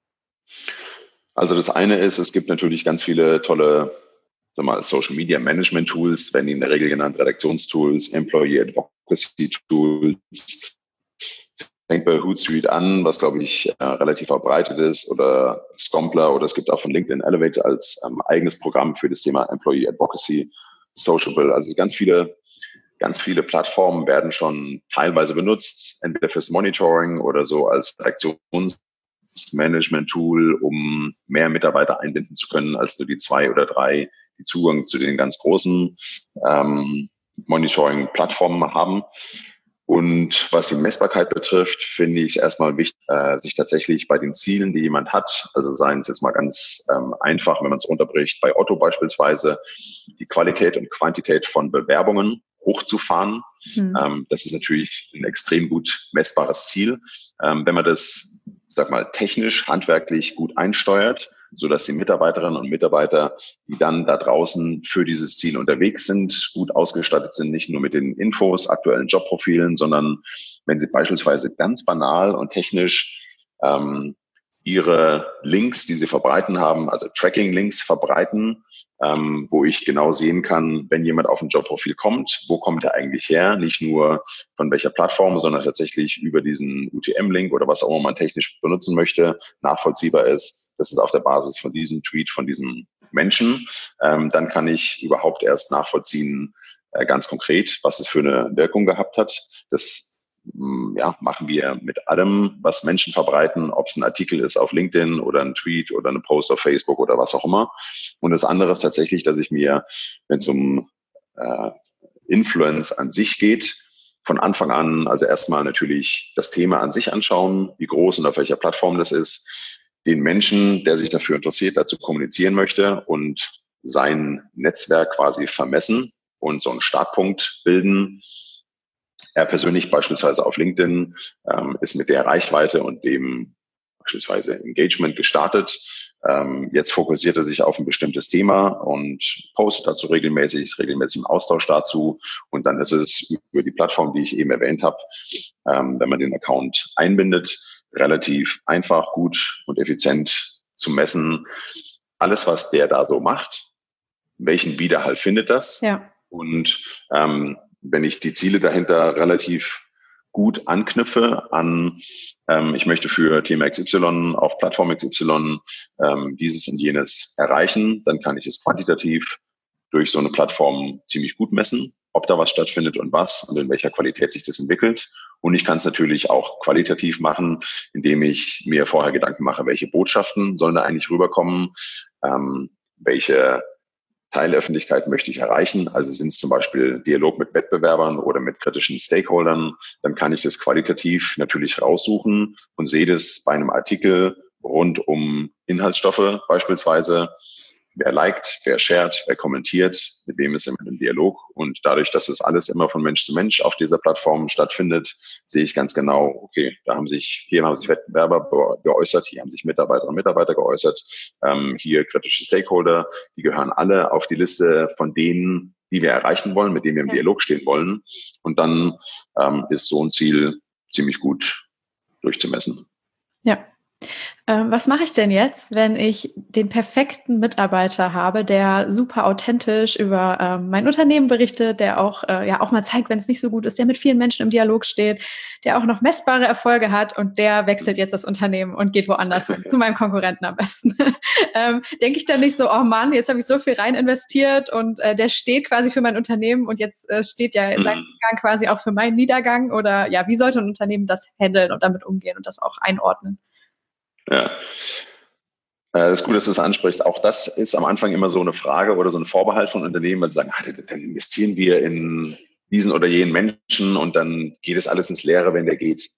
[SPEAKER 2] Also das eine ist, es gibt natürlich ganz viele tolle, sag mal, Social Media Management Tools, werden die in der Regel genannt, Redaktionstools, Employee Advocacy Tools. Fängt bei Hootsuite an, was, glaube ich, äh, relativ verbreitet ist, oder Scompler, oder es gibt auch von LinkedIn Elevate als ähm, eigenes Programm für das Thema Employee Advocacy, Sociable. Also ganz viele, ganz viele Plattformen werden schon teilweise benutzt, entweder fürs Monitoring oder so als Redaktionsmanagement-Tool, um mehr Mitarbeiter einbinden zu können als nur die zwei oder drei, die Zugang zu den ganz großen ähm, Monitoring-Plattformen haben. Und was die Messbarkeit betrifft, finde ich es erstmal wichtig, äh, sich tatsächlich bei den Zielen, die jemand hat, also seien es jetzt mal ganz ähm, einfach, wenn man es unterbricht, bei Otto beispielsweise, die Qualität und Quantität von Bewerbungen hochzufahren. Mhm. Ähm, das ist natürlich ein extrem gut messbares Ziel. Ähm, wenn man das, sag mal, technisch, handwerklich gut einsteuert, so dass die Mitarbeiterinnen und Mitarbeiter, die dann da draußen für dieses Ziel unterwegs sind, gut ausgestattet sind, nicht nur mit den Infos, aktuellen Jobprofilen, sondern wenn sie beispielsweise ganz banal und technisch ähm, ihre Links, die sie verbreiten haben, also Tracking-Links verbreiten, ähm, wo ich genau sehen kann, wenn jemand auf ein Jobprofil kommt, wo kommt er eigentlich her? Nicht nur von welcher Plattform, sondern tatsächlich über diesen U T M-Link oder was auch immer man technisch benutzen möchte, nachvollziehbar ist. Das ist auf der Basis von diesem Tweet, von diesem Menschen. Ähm, dann kann ich überhaupt erst nachvollziehen, äh, ganz konkret, was es für eine Wirkung gehabt hat. Das ja, machen wir mit allem, was Menschen verbreiten, ob es ein Artikel ist auf LinkedIn oder ein Tweet oder eine Post auf Facebook oder was auch immer. Und das andere ist tatsächlich, dass ich mir, wenn es um äh, Influence an sich geht, von Anfang an, also erstmal natürlich das Thema an sich anschauen, wie groß und auf welcher Plattform das ist, den Menschen, der sich dafür interessiert, dazu kommunizieren möchte und sein Netzwerk quasi vermessen und so einen Startpunkt bilden. Er persönlich beispielsweise auf LinkedIn ähm, ist mit der Reichweite und dem beispielsweise Engagement gestartet. Ähm, jetzt fokussiert er sich auf ein bestimmtes Thema und postet dazu regelmäßig, ist regelmäßig im Austausch dazu. Und dann ist es über die Plattform, die ich eben erwähnt habe, ähm, wenn man den Account einbindet, relativ einfach, gut und effizient zu messen. Alles, was der da so macht, welchen Widerhall findet das?
[SPEAKER 1] Ja.
[SPEAKER 2] Und ähm, wenn ich die Ziele dahinter relativ gut anknüpfe an, ähm, ich möchte für Thema X Y auf Plattform X Y ähm, dieses und jenes erreichen, dann kann ich es quantitativ durch so eine Plattform ziemlich gut messen, ob da was stattfindet und was und in welcher Qualität sich das entwickelt. Und ich kann es natürlich auch qualitativ machen, indem ich mir vorher Gedanken mache, welche Botschaften sollen da eigentlich rüberkommen, ähm, welche Teilöffentlichkeit möchte ich erreichen. Also sind es zum Beispiel Dialog mit Wettbewerbern oder mit kritischen Stakeholdern, dann kann ich das qualitativ natürlich raussuchen und sehe das bei einem Artikel rund um Inhaltsstoffe beispielsweise. Wer liked, wer shared, wer kommentiert, mit wem ist immer im Dialog. Und dadurch, dass es alles immer von Mensch zu Mensch auf dieser Plattform stattfindet, sehe ich ganz genau, okay, da haben sich, hier haben sich Wettbewerber geäußert, hier haben sich Mitarbeiterinnen und Mitarbeiter geäußert, ähm, hier kritische Stakeholder, die gehören alle auf die Liste von denen, die wir erreichen wollen, mit denen wir im ja. Dialog stehen wollen. Und dann ähm, ist so ein Ziel ziemlich gut durchzumessen.
[SPEAKER 1] Ja. Ähm, was mache ich denn jetzt, wenn ich den perfekten Mitarbeiter habe, der super authentisch über ähm, mein Unternehmen berichtet, der auch, äh, ja, auch mal zeigt, wenn es nicht so gut ist, der mit vielen Menschen im Dialog steht, der auch noch messbare Erfolge hat und der wechselt jetzt das Unternehmen und geht woanders hin, zu meinem Konkurrenten am besten. ähm, denke ich dann nicht so, oh Mann, jetzt habe ich so viel rein investiert und äh, der steht quasi für mein Unternehmen und jetzt äh, steht ja sein Niedergang quasi auch für meinen Niedergang, oder ja, wie sollte ein Unternehmen das handeln und damit umgehen und das auch einordnen?
[SPEAKER 2] Ja, Äh, Es ist gut, dass du es ansprichst. Auch das ist am Anfang immer so eine Frage oder so ein Vorbehalt von Unternehmen, weil sie sagen, ah, dann investieren wir in diesen oder jenen Menschen und dann geht es alles ins Leere, wenn der geht.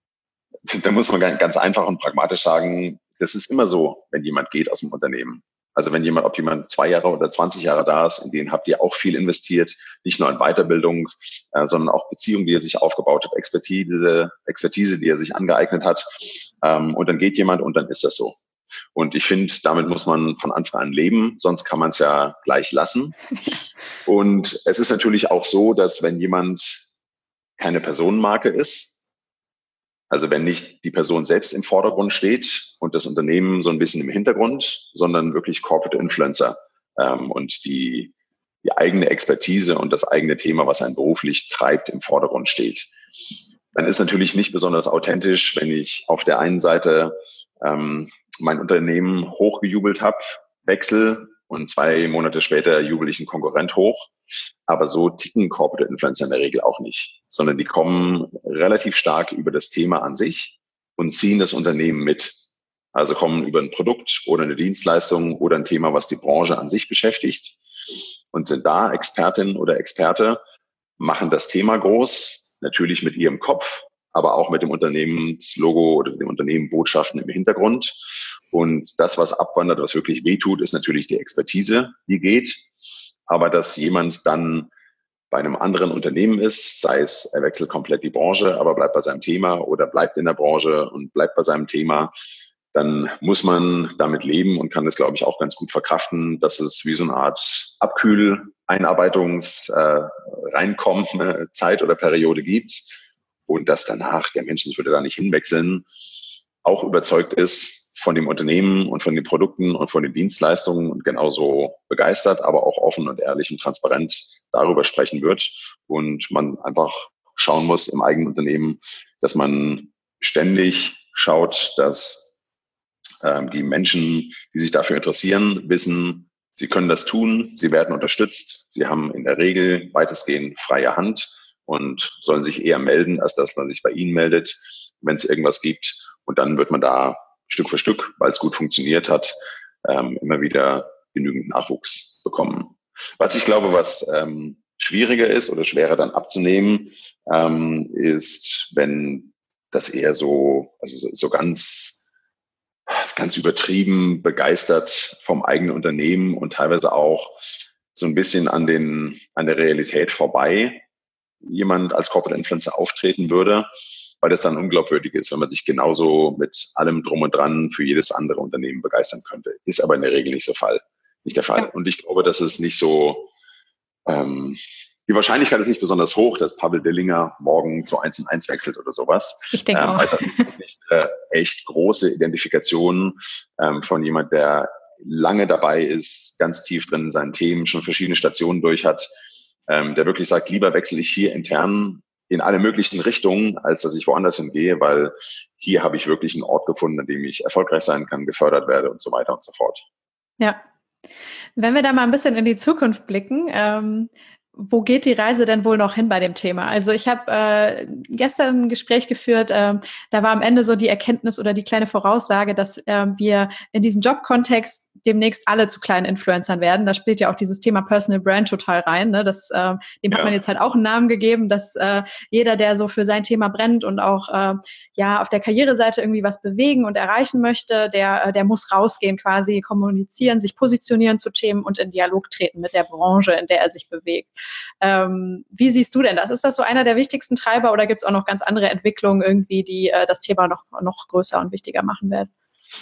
[SPEAKER 2] Da muss man ganz einfach und pragmatisch sagen, das ist immer so, wenn jemand geht aus dem Unternehmen. Also wenn jemand, ob jemand zwei Jahre oder zwanzig Jahre da ist, in denen habt ihr auch viel investiert, nicht nur in Weiterbildung, äh, sondern auch Beziehungen, die er sich aufgebaut hat, Expertise, Expertise, die er sich angeeignet hat. Ähm, und dann geht jemand und dann ist das so. Und ich finde, damit muss man von Anfang an leben, sonst kann man es ja gleich lassen. Und es ist natürlich auch so, dass wenn jemand keine Personenmarke ist, also wenn nicht die Person selbst im Vordergrund steht und das Unternehmen so ein bisschen im Hintergrund, sondern wirklich Corporate Influencer ähm, und die, die eigene Expertise und das eigene Thema, was einen beruflich treibt, im Vordergrund steht. Dann ist natürlich nicht besonders authentisch, wenn ich auf der einen Seite ähm, mein Unternehmen hochgejubelt habe, wechsle und zwei Monate später jubel ich einen Konkurrent hoch. Aber so ticken Corporate Influencer in der Regel auch nicht, sondern die kommen relativ stark über das Thema an sich und ziehen das Unternehmen mit. Also kommen über ein Produkt oder eine Dienstleistung oder ein Thema, was die Branche an sich beschäftigt und sind da Expertin oder Experte, machen das Thema groß, natürlich mit ihrem Kopf, aber auch mit dem Unternehmenslogo oder dem Unternehmenbotschaften im Hintergrund. Und das, was abwandert, was wirklich wehtut, ist natürlich die Expertise, die geht. Aber dass jemand dann bei einem anderen Unternehmen ist, sei es, er wechselt komplett die Branche, aber bleibt bei seinem Thema oder bleibt in der Branche und bleibt bei seinem Thema, dann muss man damit leben und kann das, glaube ich, auch ganz gut verkraften, dass es wie so eine Art Abkühl-, Einarbeitungs-, äh, Reinkommen, äh, Zeit oder Periode gibt und dass danach der Mensch, das würde da nicht hinwechseln, auch überzeugt ist von dem Unternehmen und von den Produkten und von den Dienstleistungen und genauso begeistert, aber auch offen und ehrlich und transparent darüber sprechen wird und man einfach schauen muss im eigenen Unternehmen, dass man ständig schaut, dass ähm, die Menschen, die sich dafür interessieren, wissen, sie können das tun, sie werden unterstützt, sie haben in der Regel weitestgehend freie Hand und sollen sich eher melden, als dass man sich bei ihnen meldet, wenn es irgendwas gibt. Und dann wird man da Stück für Stück, weil es gut funktioniert hat, ähm, immer wieder genügend Nachwuchs bekommen. Was ich glaube, was ähm, schwieriger ist oder schwerer dann abzunehmen, ähm, ist, wenn das eher so, also so, so ganz, ganz übertrieben begeistert vom eigenen Unternehmen und teilweise auch so ein bisschen an den, an der Realität vorbei jemand als Corporate Influencer auftreten würde, weil das dann unglaubwürdig ist, wenn man sich genauso mit allem drum und dran für jedes andere Unternehmen begeistern könnte. Ist aber in der Regel nicht so Fall, nicht der Fall. Ja. Und ich glaube, dass es nicht so, ähm, die Wahrscheinlichkeit ist nicht besonders hoch, dass Pavel Dillinger morgen zu eins und eins wechselt oder sowas.
[SPEAKER 1] Ich denke
[SPEAKER 2] ähm,
[SPEAKER 1] auch.
[SPEAKER 2] Weil das ist wirklich eine echt große Identifikation ähm, von jemand, der lange dabei ist, ganz tief drin in seinen Themen, schon verschiedene Stationen durch hat, ähm, der wirklich sagt, lieber wechsle ich hier intern in alle möglichen Richtungen, als dass ich woanders hingehe, weil hier habe ich wirklich einen Ort gefunden, an dem ich erfolgreich sein kann, gefördert werde und so weiter und so fort.
[SPEAKER 1] Ja. Wenn wir da mal ein bisschen in die Zukunft blicken, ähm, wo geht die Reise denn wohl noch hin bei dem Thema? Also ich habe äh, gestern ein Gespräch geführt, äh, da war am Ende so die Erkenntnis oder die kleine Voraussage, dass äh, wir in diesem Jobkontext demnächst alle zu kleinen Influencern werden. Da spielt ja auch dieses Thema Personal Brand total rein. Ne? Das, äh, dem ja. hat man jetzt halt auch einen Namen gegeben, dass äh, jeder, der so für sein Thema brennt und auch äh, ja auf der Karriereseite irgendwie was bewegen und erreichen möchte, der, äh, der muss rausgehen quasi, kommunizieren, sich positionieren zu Themen und in Dialog treten mit der Branche, in der er sich bewegt. Ähm, wie siehst du denn das? Ist das so einer der wichtigsten Treiber oder gibt es auch noch ganz andere Entwicklungen irgendwie, die äh, das Thema noch, noch größer und wichtiger machen werden?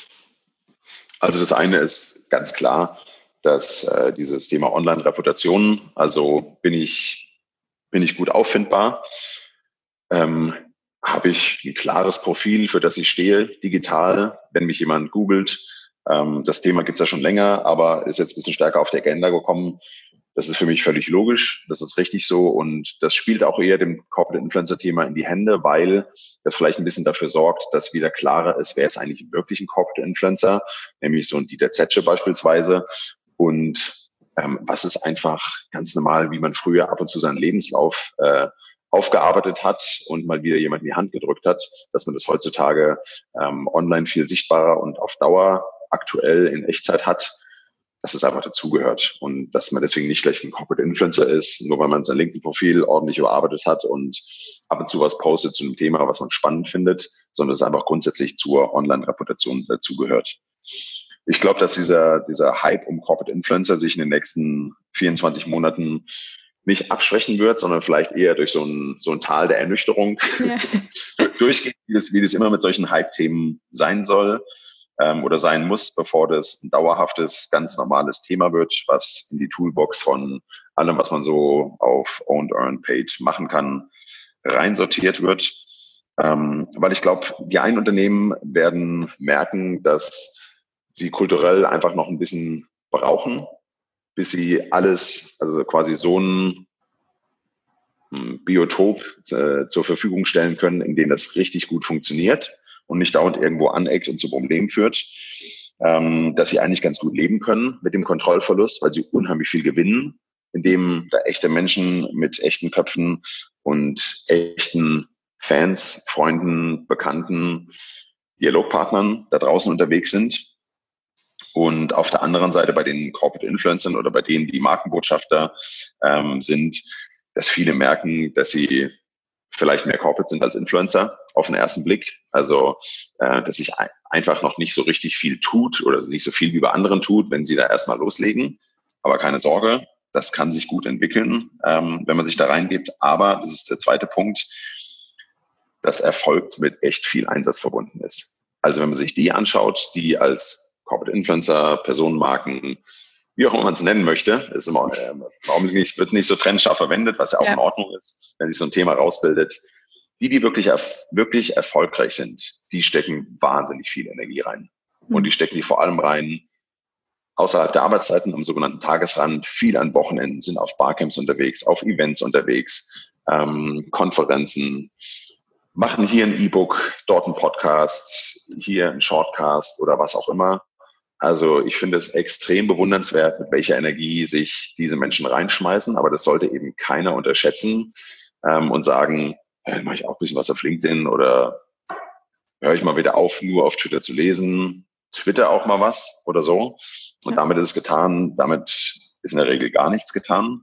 [SPEAKER 2] Also das eine ist ganz klar, dass äh, dieses Thema Online-Reputation, also bin ich, bin ich gut auffindbar, ähm, habe ich ein klares Profil, für das ich stehe, digital, wenn mich jemand googelt. Ähm, das Thema gibt es ja schon länger, aber ist jetzt ein bisschen stärker auf die Agenda gekommen. Das ist für mich völlig logisch, das ist richtig so und das spielt auch eher dem Corporate Influencer-Thema in die Hände, weil das vielleicht ein bisschen dafür sorgt, dass wieder klarer ist, wer ist eigentlich wirklich ein Corporate Influencer, nämlich so ein Dieter Zetsche beispielsweise und ähm, was ist einfach ganz normal, wie man früher ab und zu seinen Lebenslauf äh, aufgearbeitet hat und mal wieder jemand in die Hand gedrückt hat, dass man das heutzutage ähm, online viel sichtbarer und auf Dauer aktuell in Echtzeit hat, dass es einfach dazugehört und dass man deswegen nicht gleich ein Corporate Influencer ist, nur weil man sein LinkedIn-Profil ordentlich überarbeitet hat und ab und zu was postet zu einem Thema, was man spannend findet, sondern es einfach grundsätzlich zur Online-Reputation dazugehört. Ich glaube, dass dieser, dieser Hype um Corporate Influencer sich in den nächsten vierundzwanzig Monaten nicht abschwächen wird, sondern vielleicht eher durch so ein, so ein Tal der Ernüchterung ja. durchgeht, wie das, wie das immer mit solchen Hype-Themen sein soll. Oder sein muss, bevor das ein dauerhaftes, ganz normales Thema wird, was in die Toolbox von allem, was man so auf Owned, Earned, Paid machen kann, reinsortiert wird. Ähm, weil ich glaube, die einen Unternehmen werden merken, dass sie kulturell einfach noch ein bisschen brauchen, bis sie alles, also quasi so ein Biotop äh, zur Verfügung stellen können, in dem das richtig gut funktioniert und nicht dauernd irgendwo aneckt und zu Problemen führt, ähm, dass sie eigentlich ganz gut leben können mit dem Kontrollverlust, weil sie unheimlich viel gewinnen, indem da echte Menschen mit echten Köpfen und echten Fans, Freunden, Bekannten, Dialogpartnern da draußen unterwegs sind. Und auf der anderen Seite bei den Corporate Influencern oder bei denen, die Markenbotschafter ähm, sind, dass viele merken, dass sie vielleicht mehr Corporate sind als Influencer auf den ersten Blick. Also, äh, dass sich ein, einfach noch nicht so richtig viel tut oder nicht so viel wie bei anderen tut, wenn sie da erstmal loslegen. Aber keine Sorge, das kann sich gut entwickeln, ähm, wenn man sich da reingibt. Aber, das ist der zweite Punkt, dass Erfolg mit echt viel Einsatz verbunden ist. Also wenn man sich die anschaut, die als Corporate Influencer, Personenmarken, wie auch immer man es nennen möchte, ist immer, äh, nicht, wird nicht so trennscharf verwendet, was ja auch ja. in Ordnung ist, wenn sich so ein Thema rausbildet. Die, die wirklich, erf- wirklich erfolgreich sind, die stecken wahnsinnig viel Energie rein. Mhm. Und die stecken die vor allem rein außerhalb der Arbeitszeiten am sogenannten Tagesrand, viel an Wochenenden, sind auf Barcamps unterwegs, auf Events unterwegs, ähm, Konferenzen, machen hier ein E-Book, dort ein Podcast, hier ein Shortcast oder was auch immer. Also ich finde es extrem bewundernswert, mit welcher Energie sich diese Menschen reinschmeißen, aber das sollte eben keiner unterschätzen ähm, und sagen, äh, mache ich auch ein bisschen was auf LinkedIn oder höre ich mal wieder auf, nur auf Twitter zu lesen, Twitter auch mal was oder so. Und ja. damit ist es getan, damit ist in der Regel gar nichts getan.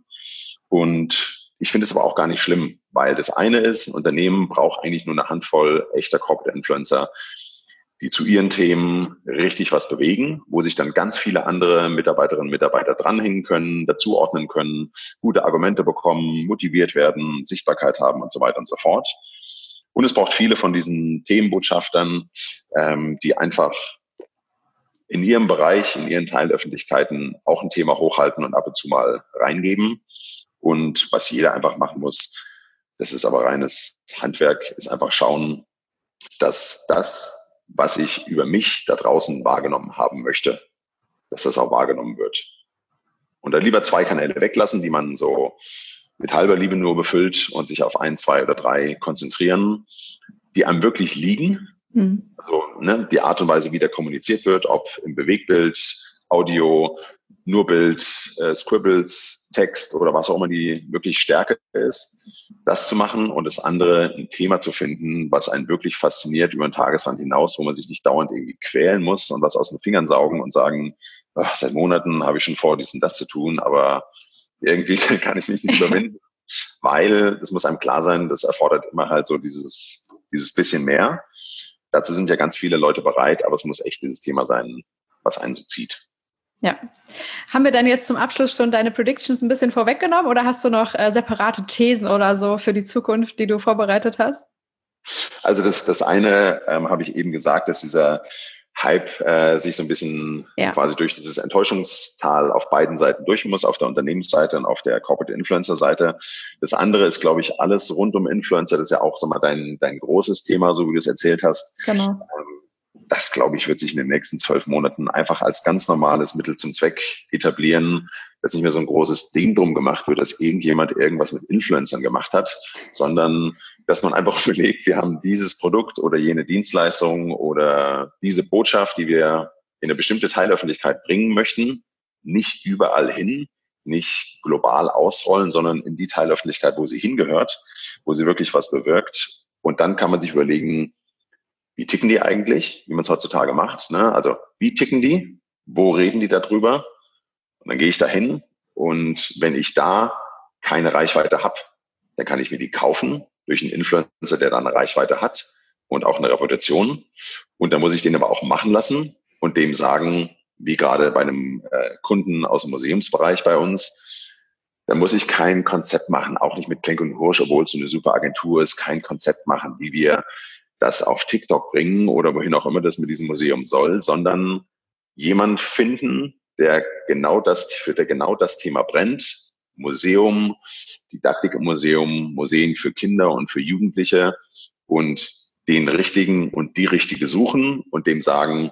[SPEAKER 2] Und ich finde es aber auch gar nicht schlimm, weil das eine ist, ein Unternehmen braucht eigentlich nur eine Handvoll echter Corporate Influencer, die zu ihren Themen richtig was bewegen, wo sich dann ganz viele andere Mitarbeiterinnen und Mitarbeiter dranhängen können, dazuordnen können, gute Argumente bekommen, motiviert werden, Sichtbarkeit haben und so weiter und so fort. Und es braucht viele von diesen Themenbotschaftern, ähm, die einfach in ihrem Bereich, in ihren Teilöffentlichkeiten auch ein Thema hochhalten und ab und zu mal reingeben. Und was jeder einfach machen muss, das ist aber reines Handwerk, ist einfach schauen, dass das, was ich über mich da draußen wahrgenommen haben möchte, dass das auch wahrgenommen wird. Und dann lieber zwei Kanäle weglassen, die man so mit halber Liebe nur befüllt und sich auf ein, zwei oder drei konzentrieren, die einem wirklich liegen. Mhm. Also ne, die Art und Weise, wie da kommuniziert wird, ob im Bewegtbild, Audio, nur Bild, äh, Scribbles, Text oder was auch immer die wirklich Stärke ist, das zu machen und das andere ein Thema zu finden, was einen wirklich fasziniert über den Tagesrand hinaus, wo man sich nicht dauernd irgendwie quälen muss und was aus den Fingern saugen und sagen, ach, seit Monaten habe ich schon vor, dies und das zu tun, aber irgendwie kann ich mich nicht überwinden, weil das muss einem klar sein, das erfordert immer halt so dieses, dieses bisschen mehr. Dazu sind ja ganz viele Leute bereit, aber es muss echt dieses Thema sein, was einen so zieht.
[SPEAKER 1] Ja. Haben wir dann jetzt zum Abschluss schon deine Predictions ein bisschen vorweggenommen oder hast du noch äh, separate Thesen oder so für die Zukunft, die du vorbereitet hast?
[SPEAKER 2] Also das, das eine ähm, habe ich eben gesagt, dass dieser Hype äh, sich so ein bisschen ja. quasi durch dieses Enttäuschungstal auf beiden Seiten durch muss, auf der Unternehmensseite und auf der Corporate Influencer Seite. Das andere ist, glaube ich, alles rund um Influencer. Das ist ja auch sag mal, dein, dein großes Thema, so wie du es erzählt hast. Genau. Ähm, Das, glaube ich, wird sich in den nächsten zwölf Monaten einfach als ganz normales Mittel zum Zweck etablieren, dass nicht mehr so ein großes Ding drum gemacht wird, dass irgendjemand irgendwas mit Influencern gemacht hat, sondern dass man einfach überlegt, wir haben dieses Produkt oder jene Dienstleistung oder diese Botschaft, die wir in eine bestimmte Teilöffentlichkeit bringen möchten, nicht überall hin, nicht global ausrollen, sondern in die Teilöffentlichkeit, wo sie hingehört, wo sie wirklich was bewirkt. Und dann kann man sich überlegen, wie ticken die eigentlich, wie man es heutzutage macht, ne? Also wie ticken die, wo reden die darüber? Und dann gehe ich da hin und wenn ich da keine Reichweite habe, dann kann ich mir die kaufen durch einen Influencer, der da eine Reichweite hat und auch eine Reputation. Und dann muss ich den aber auch machen lassen und dem sagen, wie gerade bei einem äh, Kunden aus dem Museumsbereich bei uns, da muss ich kein Konzept machen, auch nicht mit Klenk und Hursch, obwohl es so eine super Agentur ist, kein Konzept machen, wie wir das auf TikTok bringen oder wohin auch immer das mit diesem Museum soll, sondern jemand finden, der genau das, für der genau das Thema brennt. Museum, Didaktik im Museum, Museen für Kinder und für Jugendliche und den richtigen und die richtige suchen und dem sagen,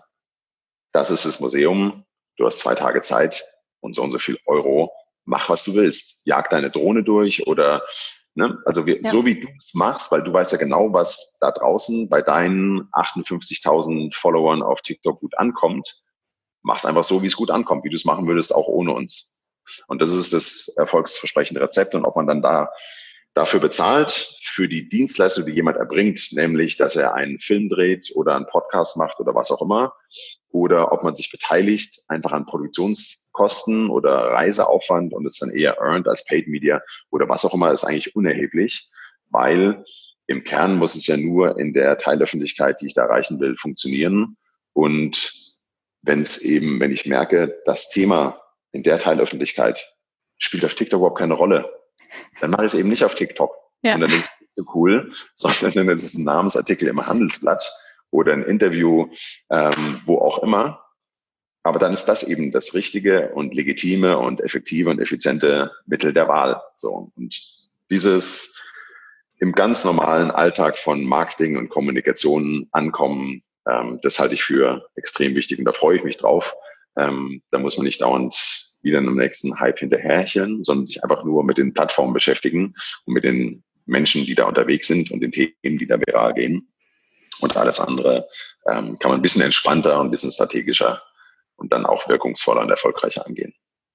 [SPEAKER 2] das ist das Museum, du hast zwei Tage Zeit und so und so viel Euro, mach was du willst, jag deine Drohne durch oder, ne, also wir, ja. so wie du es machst, weil du weißt ja genau, was da draußen bei deinen achtundfünfzigtausend Followern auf TikTok gut ankommt, mach's einfach so, wie es gut ankommt, wie du es machen würdest, auch ohne uns. Und das ist das erfolgsversprechende Rezept. Und ob man dann da dafür bezahlt, für die Dienstleistung, die jemand erbringt, nämlich, dass er einen Film dreht oder einen Podcast macht oder was auch immer, oder ob man sich beteiligt, einfach an Produktionskosten oder Reiseaufwand und es dann eher earned als Paid Media oder was auch immer, ist eigentlich unerheblich, weil im Kern muss es ja nur in der Teilöffentlichkeit, die ich da erreichen will, funktionieren. Und wenn es eben, wenn ich merke, das Thema in der Teilöffentlichkeit spielt auf TikTok überhaupt keine Rolle, dann mache ich es eben nicht auf TikTok. Ja. Und dann ist es nicht so cool, sondern dann ist es ein Namensartikel im Handelsblatt oder ein Interview, ähm, wo auch immer. Aber dann ist das eben das richtige und legitime und effektive und effiziente Mittel der Wahl. So. Und dieses im ganz normalen Alltag von Marketing und Kommunikation ankommen, ähm, das halte ich für extrem wichtig und da freue ich mich drauf. Ähm, da muss man nicht dauernd wieder einem nächsten Hype hinterherchen, sondern sich einfach nur mit den Plattformen beschäftigen und mit den Menschen, die da unterwegs sind und den Themen, die da viral gehen. Und alles andere ähm, kann man ein bisschen entspannter und ein bisschen strategischer und dann auch wirkungsvoller und erfolgreicher angehen.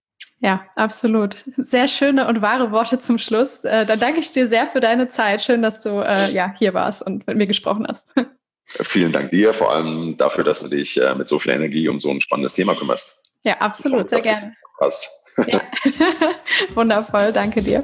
[SPEAKER 1] Ja, absolut. Sehr schöne und wahre Worte zum Schluss. Äh, dann danke ich dir sehr für deine Zeit. Schön, dass du äh, ja, hier warst und mit mir gesprochen hast.
[SPEAKER 2] Vielen Dank dir, vor allem dafür, dass du dich äh, mit so viel Energie um so ein spannendes Thema kümmerst.
[SPEAKER 1] Ja, absolut, sehr gerne.
[SPEAKER 2] Krass.
[SPEAKER 1] Ja. Wundervoll, danke dir.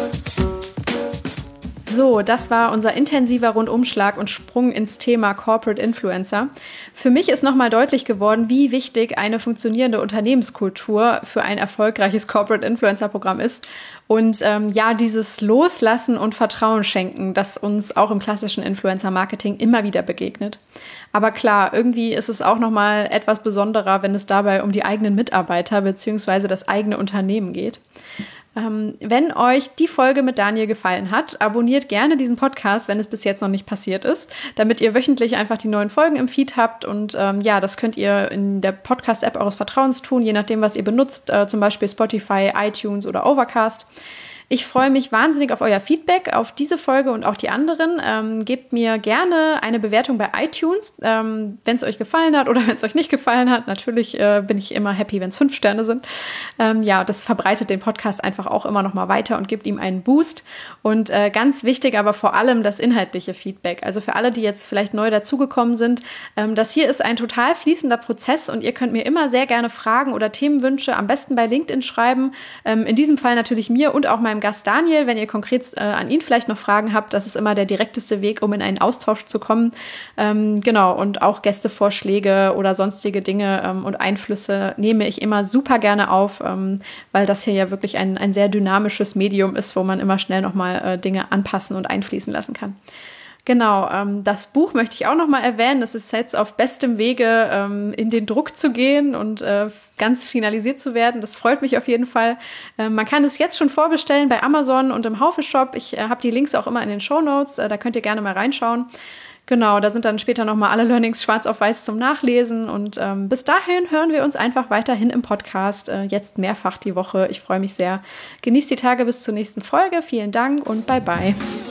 [SPEAKER 1] So, das war unser intensiver Rundumschlag und Sprung ins Thema Corporate Influencer. Für mich ist nochmal deutlich geworden, wie wichtig eine funktionierende Unternehmenskultur für ein erfolgreiches Corporate Influencer Programm ist. Und ähm, ja, dieses Loslassen und Vertrauen schenken, das uns auch im klassischen Influencer-Marketing immer wieder begegnet. Aber klar, irgendwie ist es auch nochmal etwas besonderer, wenn es dabei um die eigenen Mitarbeiter bzw. das eigene Unternehmen geht. Ähm, wenn euch die Folge mit Daniel gefallen hat, abonniert gerne diesen Podcast, wenn es bis jetzt noch nicht passiert ist, damit ihr wöchentlich einfach die neuen Folgen im Feed habt. Und ähm, ja, das könnt ihr in der Podcast-App eures Vertrauens tun, je nachdem, was ihr benutzt, äh, zum Beispiel Spotify, iTunes oder Overcast. Ich freue mich wahnsinnig auf euer Feedback, auf diese Folge und auch die anderen. Ähm, gebt mir gerne eine Bewertung bei iTunes, ähm, wenn es euch gefallen hat oder wenn es euch nicht gefallen hat. Natürlich äh, bin ich immer happy, wenn es fünf Sterne sind. Ähm, ja, das verbreitet den Podcast einfach auch immer noch mal weiter und gibt ihm einen Boost. Und äh, ganz wichtig aber vor allem das inhaltliche Feedback. Also für alle, die jetzt vielleicht neu dazugekommen sind, ähm, das hier ist ein total fließender Prozess und ihr könnt mir immer sehr gerne Fragen oder Themenwünsche am besten bei LinkedIn schreiben. Ähm, in diesem Fall natürlich mir und auch meinem Gast Daniel, wenn ihr konkret äh, an ihn vielleicht noch Fragen habt, das ist immer der direkteste Weg, um in einen Austausch zu kommen. Ähm, genau, und auch Gästevorschläge oder sonstige Dinge ähm, und Einflüsse nehme ich immer super gerne auf, ähm, weil das hier ja wirklich ein, ein sehr dynamisches Medium ist, wo man immer schnell nochmal äh, Dinge anpassen und einfließen lassen kann. Genau, ähm, das Buch möchte ich auch noch mal erwähnen. Das ist jetzt auf bestem Wege, ähm, in den Druck zu gehen und äh, ganz finalisiert zu werden. Das freut mich auf jeden Fall. Ähm, man kann es jetzt schon vorbestellen bei Amazon und im Haufe-Shop. Ich äh, habe die Links auch immer in den Shownotes. Äh, da könnt ihr gerne mal reinschauen. Genau, da sind dann später noch mal alle Learnings schwarz auf weiß zum Nachlesen. Und ähm, bis dahin hören wir uns einfach weiterhin im Podcast. Äh, jetzt mehrfach die Woche. Ich freue mich sehr. Genießt die Tage bis zur nächsten Folge. Vielen Dank und bye bye.